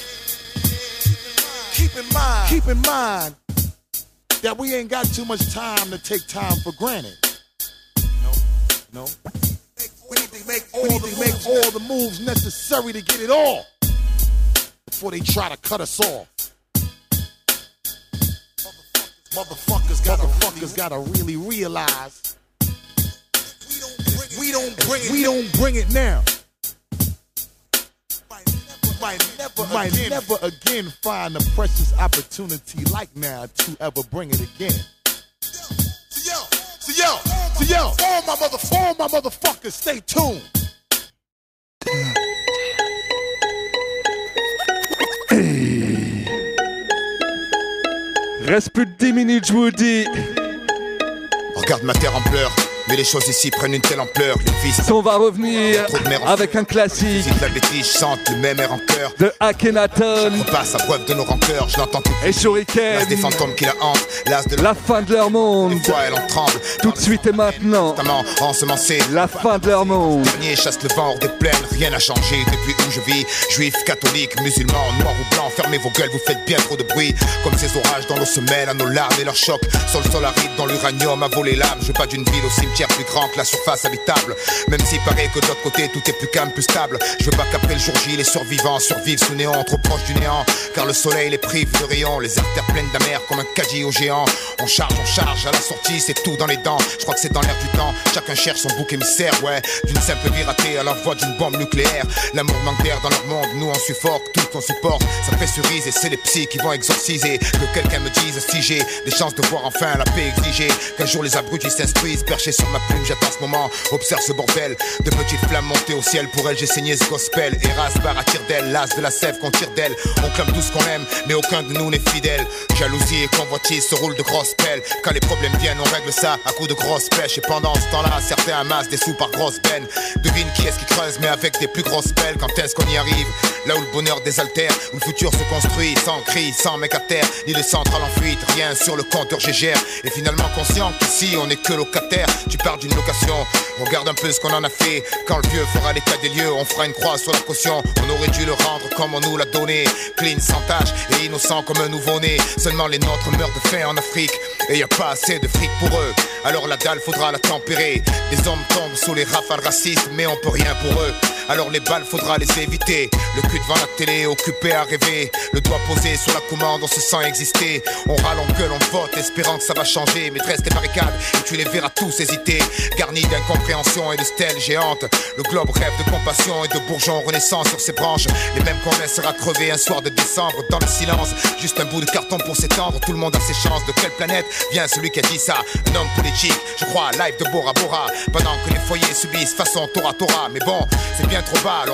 Keep in mind, keep in mind that we ain't got too much time to take time for granted. No, no. We need to make all, the, make all the moves necessary to get it all before they try to cut us off. Motherfuckers gotta, Motherfuckers gotta really realize we don't bring it, we don't bring it now. Might never, might again. never again find a precious opportunity like now to ever bring it again. So yo, so yo, so yo, all my mother, all my motherfuckers, stay tuned. Hey. Reste plus de dix minutes, je vous dis. Regarde ma terre en pleurs. Mais les choses ici prennent une telle ampleur. On va revenir avec un classique la bêtise, je sente le même air en cœur. De Akhenaton. Je repasse à preuve de nos rancœurs. Je l'entends tout. Et Shuriken. L'as des fantômes qui la hantent. L'as de la fin de leur monde. Une fois elle en tremble. Tout de suite et maintenant. Ensemencé. La fin de leur monde. Dernier chasse le vent hors des plaines. Rien n'a changé depuis où je vis. Juifs, catholiques, musulmans, noirs ou blancs. Fermez vos gueules, vous faites bien trop de bruit. Comme ces orages dans nos semelles, à nos larmes et leurs chocs. Sol sol aride dans l'uranium à voler l'âme. Je veux pas d'une ville au cimetière plus grand que la surface habitable. Même s'il paraît que de l'autre côté tout est plus calme, plus stable. Je veux pas qu'après le jour J les survivants survivent sous néant, trop proche du néant. Car le soleil les prive de rayons, les artères pleines d'amers comme un caddie au géant. On charge, on charge, à la sortie c'est tout dans les dents. Je crois que c'est dans l'air du temps, chacun cherche son bouc émissaire. Ouais, d'une simple vie ratée à l'envoi d'une bombe nucléaire. L'amour manque d'air dans leur monde, nous on suffoque, tout on supporte. Ça fait cerise et c'est les psys qui vont exorciser. Que quelqu'un me dise si j'ai des chances de voir enfin la paix exigée. Qu'un jour les abrutis s'instruisent, perchés sur ma plume, j'attends ce moment. Observe ce bordel de petites flammes montées au ciel. Pour elle j'ai saigné ce gospel. Eras barre à tire d'elle, l'as de la sève qu'on tire d'elle. On clame tout ce qu'on aime, mais aucun de nous n'est fidèle. Jalousie et convoitise se roulent de grosses pelles. Quand les problèmes viennent on règle ça à coups de grosses pêches. Et pendant ce temps-là certains amassent des sous par grosses peines. Devine qui est-ce qui creuse mais avec des plus grosses pelles. Quand est-ce qu'on y arrive? Là où le bonheur désaltère, où le futur se construit sans cri, sans mec à terre, ni de centrale en fuite, rien sur le compteur G G R. Et finalement conscient qu'ici on est que locataire. Tu parles d'une location, regarde un peu ce qu'on en a fait. Quand le vieux fera l'état des lieux, on fera une croix sur la caution. On aurait dû le rendre comme on nous l'a donné. Clean, sans tache et innocent comme un nouveau-né. Seulement les nôtres meurent de faim en Afrique. Et y a pas assez de fric pour eux. Alors la dalle faudra la tempérer. Les hommes tombent sous les rafales racistes, mais on peut rien pour eux. Alors les balles faudra les éviter. Le cul devant la télé, occupé à rêver. Le doigt posé sur la commande, on se sent exister. On râle, on gueule, on vote, espérant que ça va changer. Mais dresse tes barricades et tu les verras tous hésiter. Garnis d'incompréhension et de stèles géantes. Le globe rêve de compassion et de bourgeons renaissants sur ses branches. Les mêmes qu'on laissera crever un soir de décembre dans le silence. Juste un bout de carton pour s'étendre. Tout le monde a ses chances. De quelle planète vient celui qui a dit ça? Un homme politique, je crois, live de Bora Bora. Pendant que les foyers subissent façon Tora Tora. Mais bon, c'est bien trop bas, alors forcément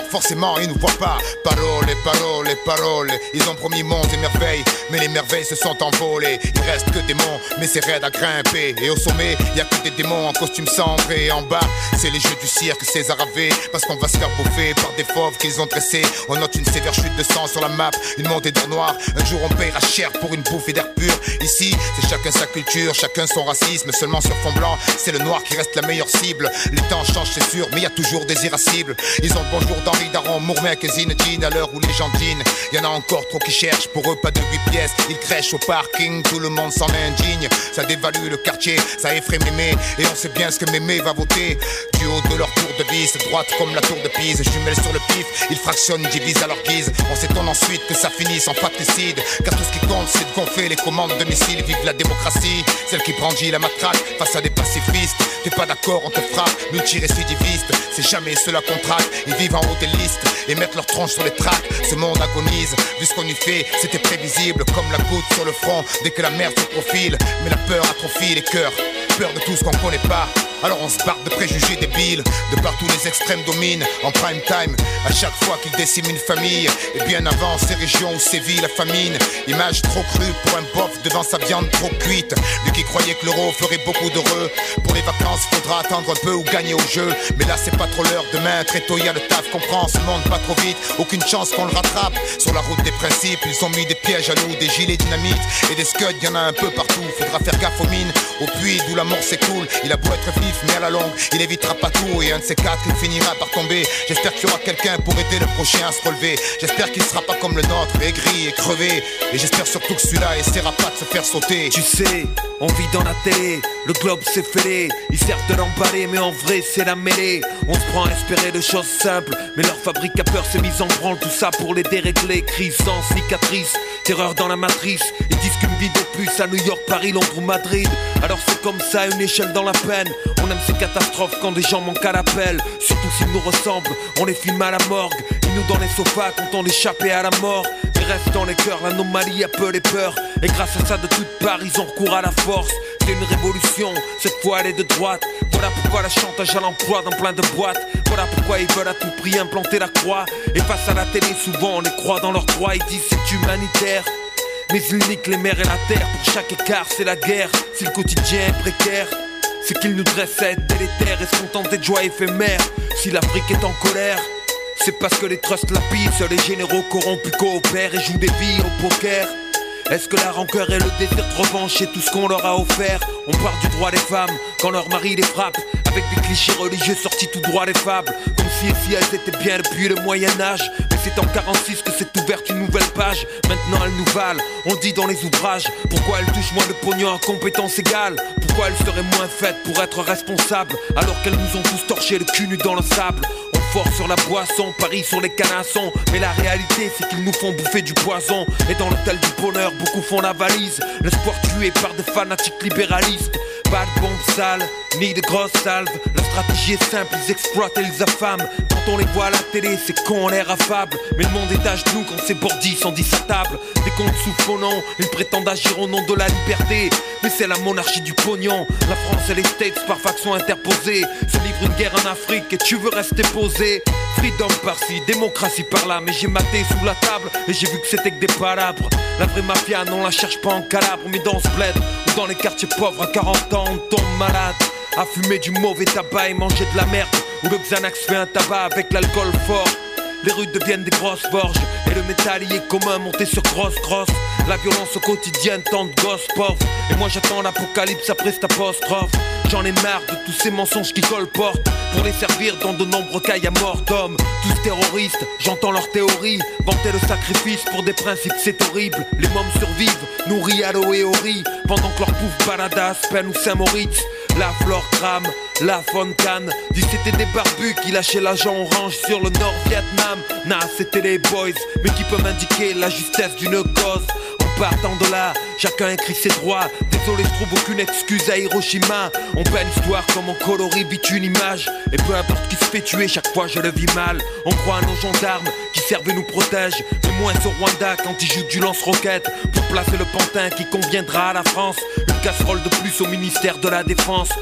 seulement ils nous voient pas. Parole, parole, parole. Ils ont promis monts et merveilles, mais les merveilles se sont envolées. Il reste que des monts, mais c'est raide à grimper. Et au sommet, y a que des démons en costume sombre. Et en bas, c'est les jeux du cirque César avait. Parce qu'on va se faire bouffer par des fauves qu'ils ont dressés. On note une sévère chute de sang sur la map, une montée d'or noir. Un jour on paiera cher pour une bouffée d'air pur. Ici, c'est chacun sa culture, chacun son racisme. Seulement sur fond blanc, c'est le noir qui reste la meilleure cible. Les temps changent, c'est sûr, mais y a toujours des irascibles. Ils ont le bonjour d'Henri Daron, Mourmec et Zinedine. À l'heure où les gens dînent, y en a encore trop qui cherchent. Pour eux, pas de huit pièces, ils crèchent au parking. Tout le monde s'en indigne, ça dévalue le quartier, ça effraie Mémé. Et on sait bien ce que Mémé va voter. Du haut de leur tour de vis, droite comme la tour de Pise. Jumelles sur le pif, ils fractionnent, divisent à leur guise. On s'étonne ensuite que ça finisse en patricide. Car tout ce qui compte, c'est de gonfler les commandes de missiles. Vive la démocratie, celle qui brandit la matraque face à des pacifistes. T'es pas d'accord, on te frappe, multirécidiviste. C'est jamais ceux-là qu'on traque, ils vivent en haut des listes et mettent leur tronche sur les tracks. Ce monde agonise, vu ce qu'on y fait, c'était prévisible. Comme la goutte sur le front, dès que la mer se profile. Mais la peur atrophie les cœurs, peur de tout ce qu'on connaît pas. Alors on se barre de préjugés débiles. De partout les extrêmes dominent en prime time. À chaque fois qu'ils déciment une famille. Et bien avant ces régions où sévit la famine. Image trop crue pour un bof devant sa viande trop cuite. Lui qui croyait que l'euro ferait beaucoup d'heureux. Pour les vacances faudra attendre un peu ou gagner au jeu. Mais là c'est pas trop l'heure, demain très tôt y'a le taf. Comprends ce monde pas trop vite, aucune chance qu'on le rattrape. Sur la route des principes ils ont mis des pièges à nous. Des gilets dynamite et des scuds, y'en a un peu partout. Faudra faire gaffe aux mines, au puits d'où la mort s'écoule. Il a beau être vif mais à la longue il évitera pas tout. Et un de ces quatre il finira par tomber. J'espère qu'il y aura quelqu'un pour aider le prochain à se relever. J'espère qu'il sera pas comme le nôtre, aigri et crevé. Et j'espère surtout que celui-là essaiera pas de se faire sauter. Tu sais, on vit dans la télé, le globe s'est fêlé. Ils servent de l'emballer mais en vrai c'est la mêlée. On se prend à espérer de choses simples, mais leur fabrique à peur s'est mise en branle. Tout ça pour les dérégler, crise sans cicatrice. Terreur dans la matrice, ils disent qu'une vie de plus à New York, Paris, Londres ou Madrid. Alors c'est comme ça, une échelle dans la peine. On aime ces catastrophes quand des gens manquent à l'appel. Surtout s'ils nous ressemblent, on les filme à la morgue. Ils nous dans les sofas quand on échappait à la mort. Mais reste dans les cœurs, l'anomalie appelle les peurs. Et grâce à ça de toutes parts, ils ont recours à la force. C'est une révolution, cette fois elle est de droite. Voilà pourquoi la chantage à l'emploi dans plein de boîtes. Voilà pourquoi ils veulent à tout prix implanter la croix. Et face à la télé, souvent on les croit dans leur croix. Ils disent c'est humanitaire, mais ils niquent les mers et la terre. Pour chaque écart c'est la guerre. Si le quotidien est précaire, c'est qu'ils nous dressent à être délétères et se contenter de joie éphémère. Si l'Afrique est en colère, c'est parce que les trusts la pissent. Les généraux corrompus coopèrent et jouent des vies au poker. Est-ce que la rancœur et le désir de revanche est tout ce qu'on leur a offert? On parle du droit des femmes quand leur mari les frappe, avec des clichés religieux sortis tout droit des fables. Comme si, si elles étaient bien depuis le Moyen-Âge. Mais c'est en quarante-six que s'est ouverte une nouvelle page. Maintenant elles nous valent, on dit dans les ouvrages. Pourquoi elles touchent moins de pognon à compétences égales? Pourquoi elles seraient moins faites pour être responsables, alors qu'elles nous ont tous torché le cul nu dans le sable? Fort sur la boisson, Paris sur les canassons. Mais la réalité c'est qu'ils nous font bouffer du poison. Et dans l'hôtel du bonheur, beaucoup font la valise. L'espoir tué par des fanatiques libéralistes. Pas de bombes sales, ni de grosses salves. La stratégie est simple, ils exploitent et ils affament. Quand on les voit à la télé, c'est con, on l'air affable. Mais le monde est à genoux quand ces bordis sont dits à table. Des comptes sous faux nom, ils prétendent agir au nom de la liberté. Mais c'est la monarchie du pognon. La France et les States par faction interposée se livrent une guerre en Afrique et tu veux rester posé. Freedom par-ci, démocratie par-là. Mais j'ai maté sous la table et j'ai vu que c'était que des palabres. La vraie mafia, non, la cherche pas en Calabre, mais dans ce bled ou dans les quartiers pauvres. À quarante ans, on tombe malade à fumer du mauvais tabac et manger de la merde. Où le Xanax fait un tabac avec l'alcool fort. Les rues deviennent des grosses forges et le métal y est commun monté sur grosse crosse. La violence au quotidien, tant de gosses pauvres. Et moi j'attends l'apocalypse après cette apostrophe. J'en ai marre de tous ces mensonges qui colportent pour les servir dans de nombreux cas à mort d'hommes. Tous terroristes, j'entends leurs théories. Vanter le sacrifice pour des principes c'est horrible. Les mômes survivent, nourris à l'eau et au riz, pendant que leur pouf balade à Aspen ou Saint-Moritz. La flore crame, la faune canne. Dis c'était des barbus qui lâchaient l'agent orange sur le Nord-Vietnam. Nah c'était les boys, mais qui peut m'indiquer la justesse d'une cause. En partant de là, chacun écrit ses droits. Désolé je trouve aucune excuse à Hiroshima. On peint l'histoire comme on colorie vite une image. Et peu importe qui se fait tuer, chaque fois je le vis mal. On croit à nos gendarmes qui servent et nous protègent, mais moins au Rwanda quand ils jouent du lance-roquette. Pour placer le pantin qui conviendra à la France. Une casserole de plus au ministère de la Défense. Ils se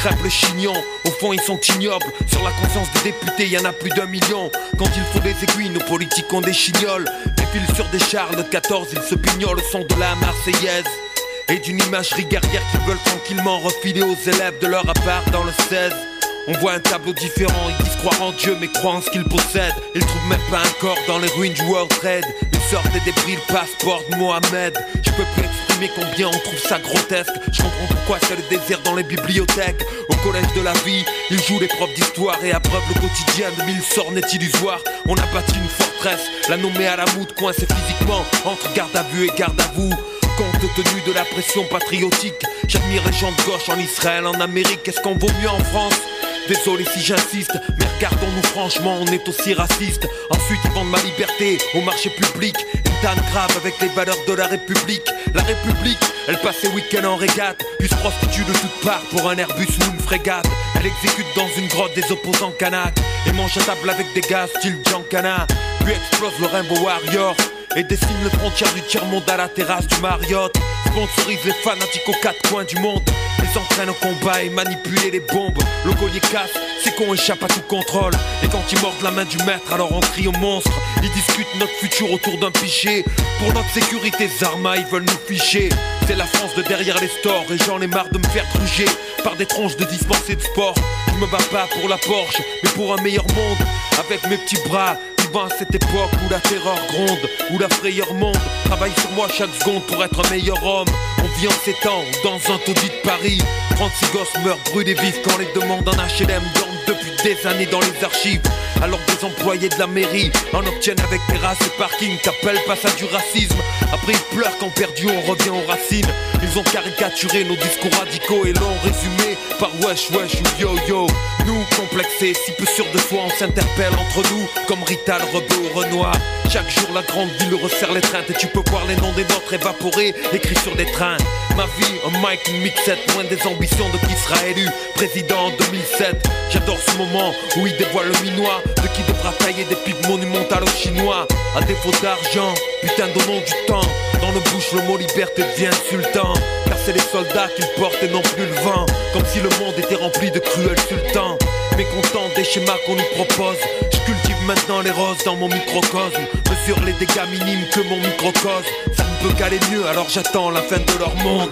crêpent le chignon. Au fond ils sont ignobles, sur la conscience des députés y en a plus d'un million. Quand il faut des aiguilles, nos politiques ont des chignoles. Défilent sur des chars, le quatorze ils se pignolent au son de la Marseillaise et d'une imagerie guerrière qu'ils veulent tranquillement refiler aux élèves de leur appart dans le seize. On voit un tableau différent, ils disent croire en Dieu mais croient en ce qu'ils possèdent. Ils trouvent même pas un corps dans les ruines du World Trade. Ils sortent des débris, le passeport de Mohamed. Je peux plus exprimer combien on trouve ça grotesque. Je comprends pourquoi c'est le désert dans les bibliothèques. Au collège de la vie, ils jouent les profs d'histoire et abreuvent le quotidien de mille sorts net illusoires. On a bâti une forteresse, la nommée Alamout, coincée physiquement entre garde à vue et garde à vous. Compte tenu de la pression patriotique, j'admire les gens de gauche en Israël, en Amérique. Est-ce qu'on vaut mieux en France ? Désolé si j'insiste, mais regardons-nous franchement, on est aussi raciste. Ensuite ils vendent ma liberté au marché public. Une tanne grave avec les valeurs de la République. La République, elle passe ses week-ends en régate, puis se prostitue de toutes parts pour un Airbus ou une frégate. Elle exécute dans une grotte des opposants canaques et mange à table avec des gars style Giancana. Puis explose le Rainbow Warrior et dessine les frontières du tiers-monde à la terrasse du Marriott. Sponsorise les fanatiques aux quatre coins du monde, les entraîne au combat et manipule les bombes. Le collier casse, c'est qu'on échappe à tout contrôle. Et quand ils mordent la main du maître, alors on crie au monstre. Ils discutent notre futur autour d'un pichet. Pour notre sécurité, Zarma, ils veulent nous ficher. C'est la France de derrière les stores et j'en ai marre de me faire gruger par des tronches de dispensés de sport. Je me bats pas pour la Porsche, mais pour un meilleur monde. Avec mes petits bras, à cette époque où la terreur gronde, où la frayeur monte. Travaille sur moi chaque seconde pour être un meilleur homme. On vit en ces temps dans un taudis de Paris. trente-six gosses meurent brûlés vifs quand les demandes en H L M dorment depuis des années dans les archives. Alors des employés de la mairie en obtiennent avec terrasse et parking. T'appelles pas ça du racisme. Après ils pleurent quand perdu on revient aux racines. Ils ont caricaturé nos discours radicaux et l'ont résumé par wesh wesh ou yo yo. Nous complexés, si peu sûrs de soi, on s'interpelle entre nous comme Rita, le rebeu au Renoir. Chaque jour la grande ville resserre les trains et tu peux voir les noms des nôtres évaporés écrits sur des trains. Ma vie, un mic, une mixette, loin des ambitions de qui sera élu président en deux mille sept. J'adore ce moment où il dévoile le minois de qui devra tailler des pipes monumentales aux Chinois. À défaut d'argent, putain donnons du temps. Dans nos bouches le mot liberté devient insultant. Car c'est les soldats qu'ils portent et non plus le vent. Comme si le monde était rempli de cruels sultans. Mécontent des schémas qu'on nous propose, je cultive maintenant les roses dans mon microcosme. Mesure les dégâts minimes que mon microcosme. Ça ne peut qu'aller mieux, alors j'attends la fin de leur monde.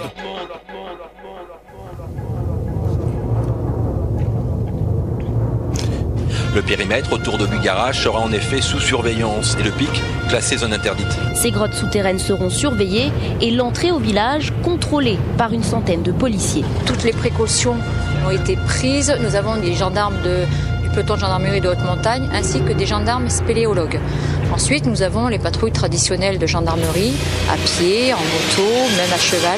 Le périmètre autour de Bugarage sera en effet sous surveillance et le pic classé zone interdite. Ces grottes souterraines seront surveillées et l'entrée au village contrôlée par une centaine de policiers. Toutes les précautions ont été prises. Nous avons des gendarmes de, du peloton de gendarmerie de haute montagne ainsi que des gendarmes spéléologues. Ensuite, nous avons les patrouilles traditionnelles de gendarmerie à pied, en moto, même à cheval.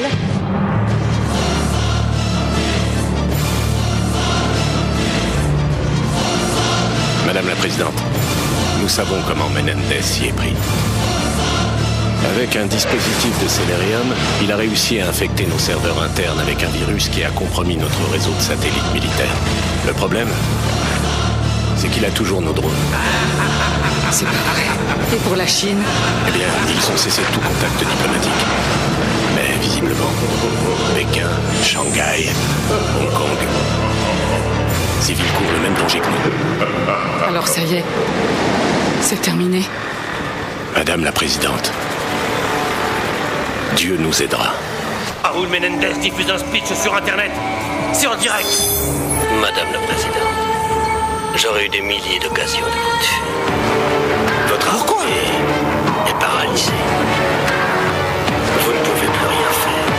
Madame la Présidente, nous savons comment Menendez s'y est pris. Avec un dispositif de Célérium, il a réussi à infecter nos serveurs internes avec un virus qui a compromis notre réseau de satellites militaires. Le problème, c'est qu'il a toujours nos drones. C'est pas vrai. Et pour la Chine ? Eh bien, ils ont cessé tout contact diplomatique. Mais visiblement, Pékin, Shanghai, Hong Kong, ces villes courent le même danger que nous. Alors ça y est, c'est terminé. Madame la Présidente, Dieu nous aidera. Raoul Menendez diffuse un speech sur Internet. C'est en direct. Madame la Présidente, j'aurais eu des milliers d'occasions de vous tuer. Votre armée est paralysée. Vous ne pouvez plus rien faire.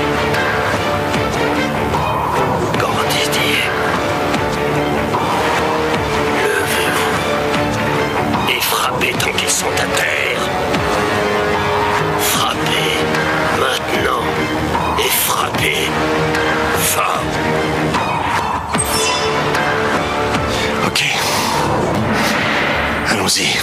Gourmandise d'hier. Levez-vous et frappez tant qu'ils sont à terre. Frappez maintenant et frappez fort. Ok. Allons-y.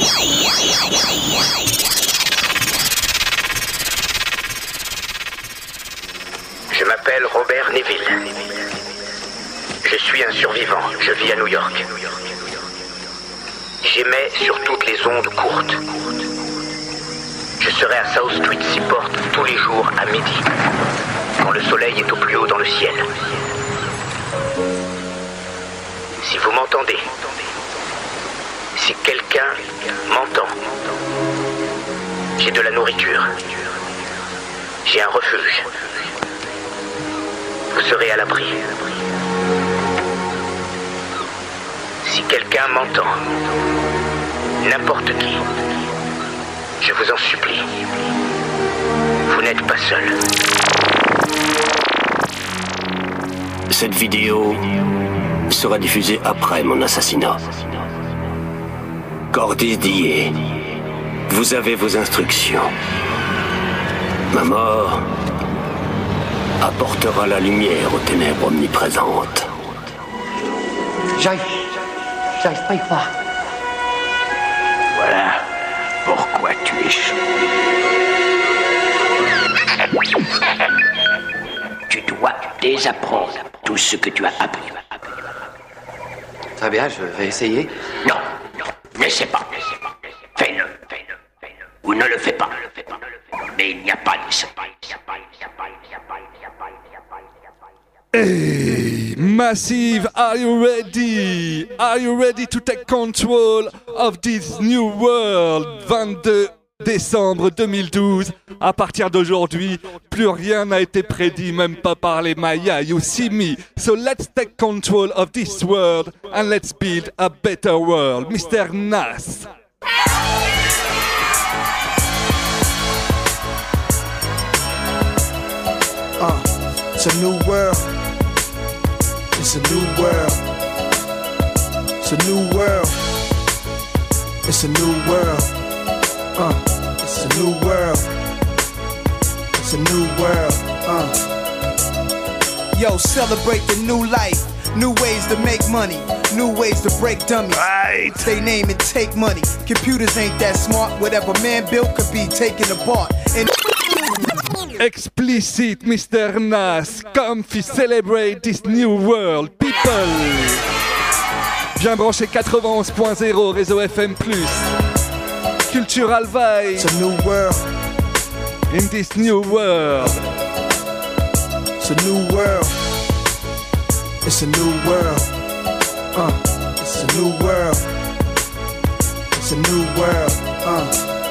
Je m'appelle Robert Neville. Je suis un survivant. Je vis à New York. J'émets sur toutes les ondes courtes. Je serai à South Street Seaport tous les jours à midi, quand le soleil est au plus haut dans le ciel. Si vous m'entendez, si quelqu'un m'entend, j'ai de la nourriture, j'ai un refuge. Vous serez à l'abri. Si quelqu'un m'entend, n'importe qui, je vous en supplie, vous n'êtes pas seul. Cette vidéo sera diffusée après mon assassinat. Cordis Dié, vous avez vos instructions. Ma mort apportera la lumière aux ténèbres omniprésentes. J'arrive. J'arrive pas à y croire. Voilà pourquoi tu échoues. Tu dois désapprendre tout ce que tu as appris. Très bien, je vais essayer. Non, non, n'essaie pas. Fais-le, fais-le, fais-le. Ou ne le fais pas. Mais il n'y a pas d'essai. Hey, Massive, are you ready? Are you ready to take control of this new world? vingt-deux décembre deux mille douze. À partir d'aujourd'hui, plus rien n'a été prédit, même pas par les Mayas. You see me. So let's take control of this world and let's build a better world. Mister Nas. Uh, it's a new world. It's a new world. It's a new world. It's a new world. Uh, it's a new world. It's a new world. Uh. Yo, celebrate the new life. New ways to make money. New ways to break dummies. Right. They name and take money. Computers ain't that smart. Whatever man built could be taken apart. And Explicit, Mister Nas, come to celebrate this new world, people. Bien branché quatre-vingt-onze point zéro, réseau F M plus. Cultural Vibe. It's a new world. In this new world. It's a new world. It's a new world. Uh, it's a new world. It's a new world. Uh.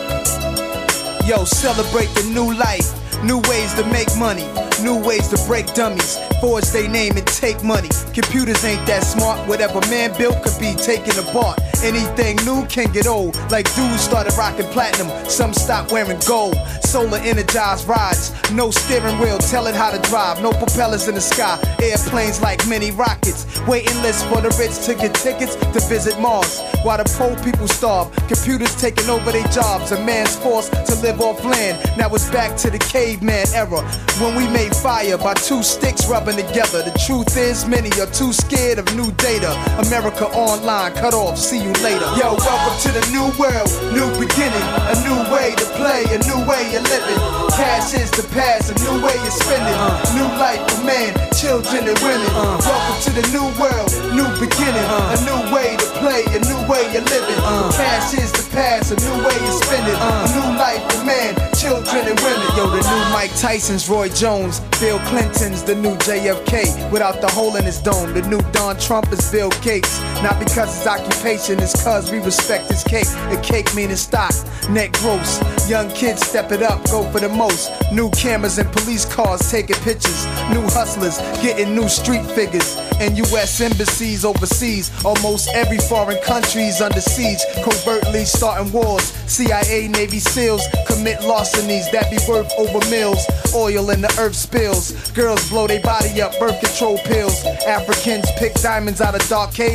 Yo, celebrate the new life. New ways to make money, new ways to break dummies. Forge they name and take money. Computers ain't that smart. Whatever man built could be taken apart. Anything new can get old. Like dudes started rocking platinum, some stopped wearing gold. Solar energized rides, no steering wheel, tell it how to drive. No propellers in the sky, airplanes like mini rockets. Waiting lists for the rich to get tickets to visit Mars. While the poor people starve, computers taking over their jobs. A man's forced to live off land. Now it's back to the caveman era, when we made fire by two sticks rubbing together. The truth is many are too scared of new data. America online, cut off, see you later. Yo, welcome to the new world, new beginning. A new way to play, a new way of living. Cash is the past, a new way of spending. New life for man, children and women. Welcome to the new world, new beginning. A new way to play, a new way of living. Cash is the past, a new way of spending. A new life for man, children and women. Yo, the new Mike Tyson's Roy Jones, Bill Clinton's the new J F K without the hole in his dome. The new Don Trump is Bill Gates, not because his occupation is cause we respect his cake. The cake meaning stock, net gross. Young kids step it up, go for the most. New cameras and police cars taking pictures. New hustlers getting new street figures. And U S embassies overseas, almost every foreign country's under siege. Covertly starting wars. C I A, Navy SEALs commit larcenies that be worth over mills. Oil in the earth spills. Girls blow their body up, birth control pills. Africans pick diamonds out of dark caves.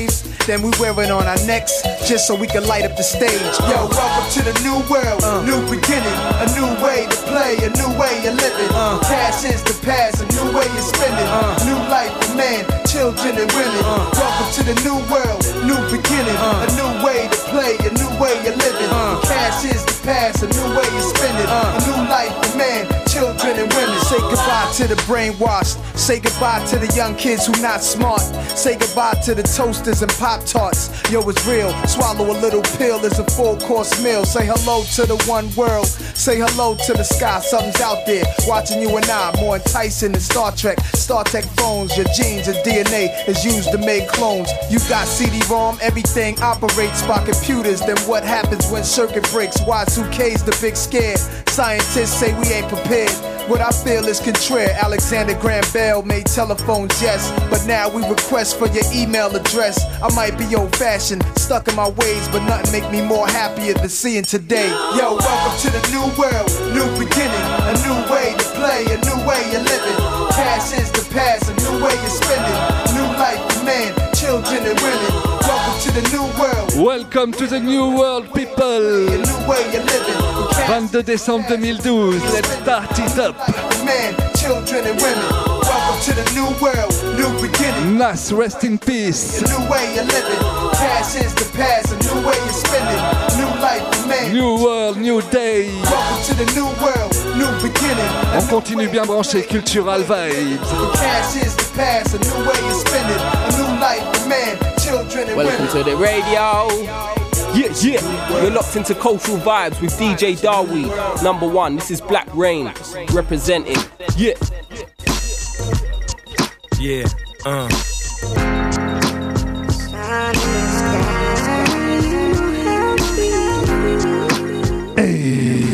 then we wear it on our necks just so we can light up the stage. Yo, welcome to the new world, uh. new beginning, a new way to play, a new way of living. Uh. Past is the past, a new way of spending. Uh. New life for man, children and women. Uh. Welcome to the new world, new beginning, uh. a new way to play, a new way of living. Uh. Past is the past, a new way of spending. Uh. A new life for man, children and women. Say goodbye to the brainwashed. Say goodbye to the young kids who not smart. Say goodbye to the toasters and Pop-Tarts. Yo, it's real. Swallow a little pill is a full course meal. Say hello to the one world. Say hello to the sky. Something's out there watching you and I. More enticing than Star Trek. Star Trek phones. Your genes and D N A is used to make clones. You got C D ROM. Everything operates by computers. Then what happens when circuit breaks? Y two K's the big scare. Scientists say we ain't prepared. What I feel is contrary. Alexander Graham Bell made telephones, yes, but now we request for your email address. I might be old-fashioned, stuck in my ways, but nothing make me more happier than seeing today. Yo, welcome to the new world, new beginning, a new way to play, a new way of living. Past is the past, a new way of spending. New life for man, children and women. Welcome to the new world. Welcome to the new world, people. A new way of living. vingt-deux décembre deux mille douze, let's start it up. Man, children and women. Welcome to the new world, new beginning. Nas, rest in peace. A new way of living. Past is the past, a new way of spending. New life for man. New world, new day. Welcome to the new world, new beginning. On continue bien branché, Cultural Vibes. Past is the past, a new way of spending. A new life for man, children and Welcome women. to the radio. Yeah, yeah, you're locked into Cultural Vibes with D J Darweed. Number one, this is Black Rain, representing. Yeah. Yeah, uh. Hey.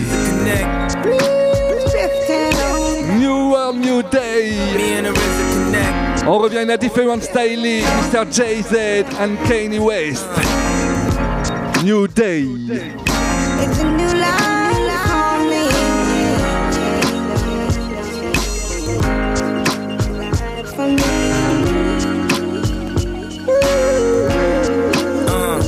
New world, new day. On revient à Different Styling, mister Jay Z and Kanye West. New day. It's a new life for me. For me. Uh.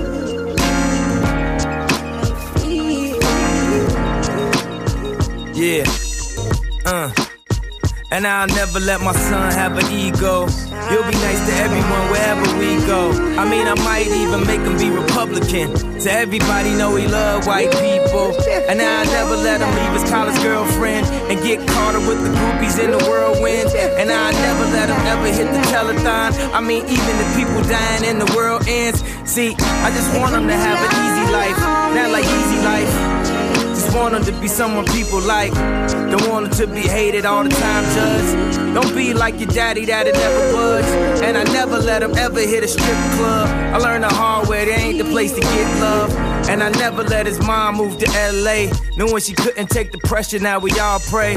Yeah. Uh. And I'll never let my son have an ego. He'll be nice to everyone wherever we go. I mean, I might even make him be Republican. To everybody know he love white people. And I'll never let him leave his college girlfriend and get caught up with the groupies in the whirlwind. And I'll never let him ever hit the telethon. I mean, even the people dying and the world ends. See, I just want him to have an easy life. Not like easy life. Just want him to be someone people like. Don't want him to be hated all the time, judge. Don't be like your daddy that'll never budge. And I never let him ever hit a strip club. I learned the hard way, there ain't the place to get love. And I never let his mom move to L A, knowing she couldn't take the pressure, now we all pray.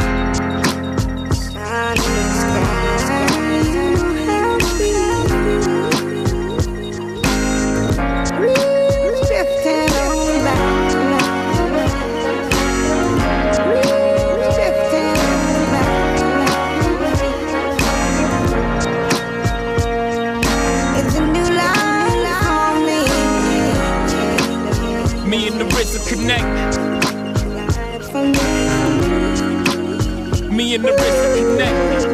Me and the R Z A connect. Me and the R Z A connect.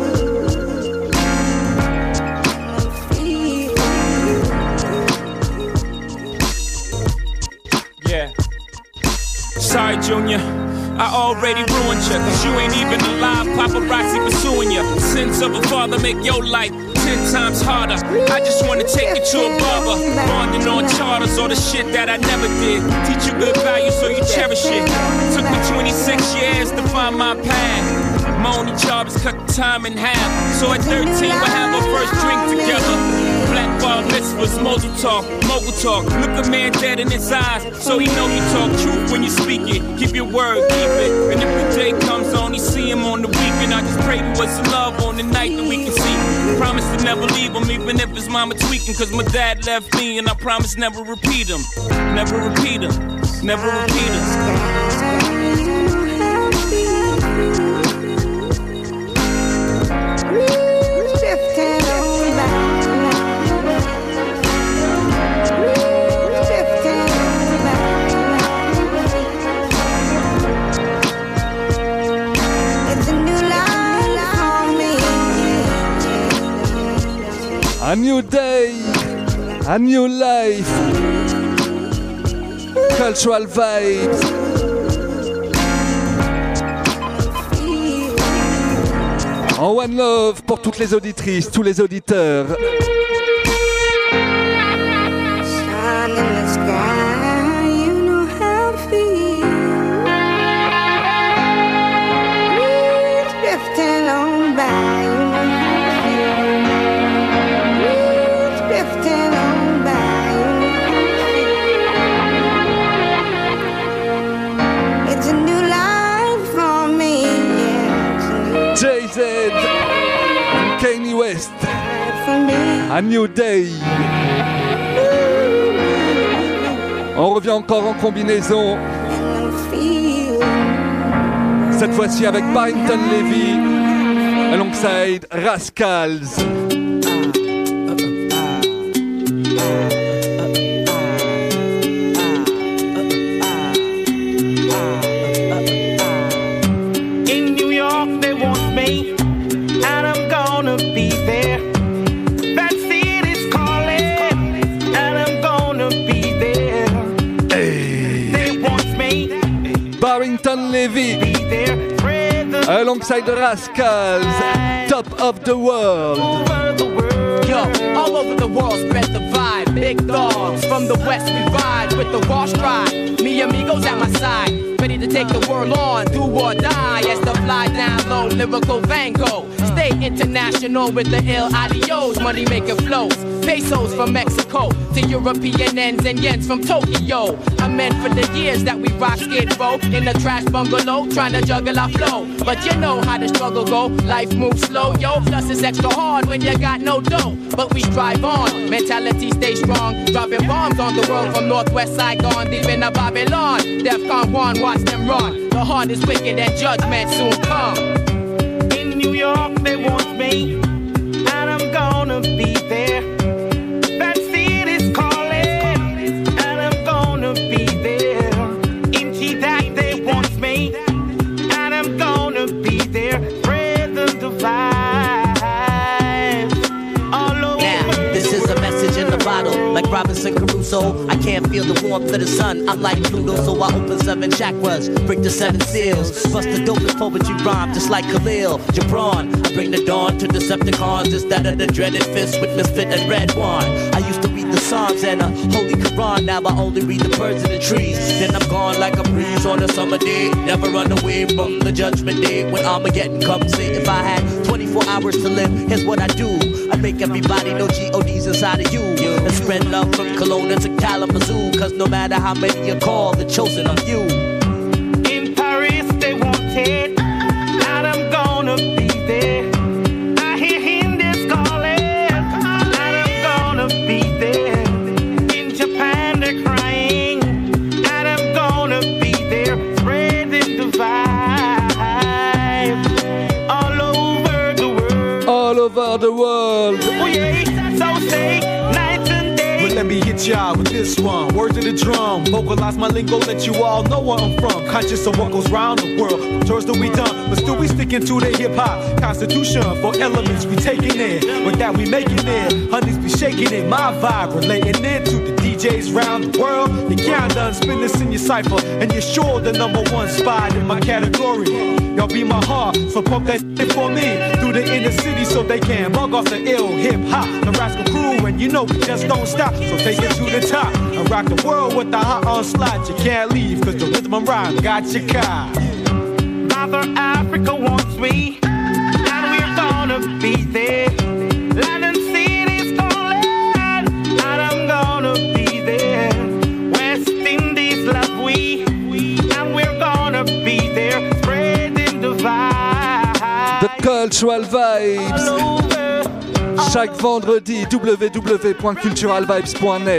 Yeah. Sorry, Junior. I already ruined you, cause you ain't even alive. Paparazzi pursuing you. Sins of a father make your life ten times harder. I just wanna take you to a barber. Bonding on charters, all the shit that I never did. Teach you good value so you cherish it. Took me twenty-six years to find my path. My only job is cut the time in half. So at thirteen we'll have our first drink together. Black bar mitzvahs, mogul talk, mogul talk. Look a man dead in his eyes, so he know you talk truth when you speak it. Keep your word, keep it. And if the day comes on, you see him on the weekend. I just pray we was some love on the night that we can see. Promise to never leave him, even if his mama tweaking. Cause my dad left me, and I promise never repeat him. Never repeat him, never repeat him. A new day, a new life, cultural vibes. En one love pour toutes les auditrices, tous les auditeurs. Jay-Z, Kanye West, A New Day. On revient encore en combinaison. Cette fois-ci avec Barrington Levy alongside Rascals. Barrington Levy alongside the Rascals, Top of the World. Yo, all over the world spread the vibe. Big dogs from the west we ride with the wash ride. Me amigos at my side, ready to take the world on, do or die. As the fly down low, lyrical Van Gogh. Stay international with the ill adios, money making flows. Pesos from Mexico to European ends and yens from Tokyo. I'm meant for the years that we rock skid row in a trash bungalow, trying to juggle our flow. But you know how the struggle go, life moves slow, yo. Plus it's extra hard when you got no dough. But we strive on, mentality stay strong. Dropping bombs on the world from Northwest Saigon, deep in the Babylon. DEFCON one, watch them run. The heart is wicked and judgment soon come. In New York they want me, and I'm gonna be there. Like Robinson Crusoe, I can't feel the warmth of the sun. I'm like Pluto, so I open seven chakras, break the seven seals, bust the dopest poetry rhyme, just like Khalil Gibran. I bring the dawn to Decepticons instead of the dreaded fist with Misfit and Red Wand. I used to read the Psalms and a Holy Quran, now I only read the birds and the trees. Then I'm gone like a breeze on a summer day. Never run away from the judgment day when Armageddon comes. Say if I had twenty-four hours to live, here's what I do. I make everybody know G O D's inside of you. And spread love from Kelowna to Kalamazoo. Cause no matter how many you call, the chosen are you. In Paris they want it, and I'm gonna be there. I hear Hindi calling, and I'm gonna be there. In Japan they're crying, and I'm gonna be there. Spreading the vibe all over the world. All over the world. Oh yeah, so say night and day. But let me hit y'all with this one. Words of the drum, vocalize my lingo, let you all know where I'm from. Conscious of what goes round the world. Tours that we done, but still we sticking to the hip hop constitution. For elements we taking in, with that we making it. Honeys be shaking it, my vibe relating it to the D Js round the world. You can't done spin this in your cipher, and you're sure the number one spot in my category. Y'all be my heart, so pump that shit for me through the inner city so they can bug off the ill hip hop. The Rascal Crew, and you know we just don't stop, so take it to the top and rock the world with the hot onslaught. You can't leave, cause the rhythm and rhyme got you caught. Mother Africa wants me, and we're gonna be there. London City's calling, and I'm gonna be there. West Indies love we, and we're gonna be there. Spreading the vibe. The Cultural Vibes. Chaque vendredi, w w w point cultural vibes point net.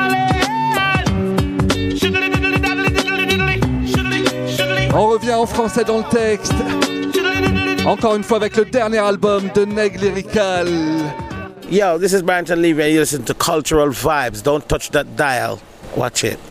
On revient en français dans le texte. Encore une fois avec le dernier album de Neg Lyrical. Yo, this is Barrington Levy and you listen to Cultural Vibes. Don't touch that dial. Watch it.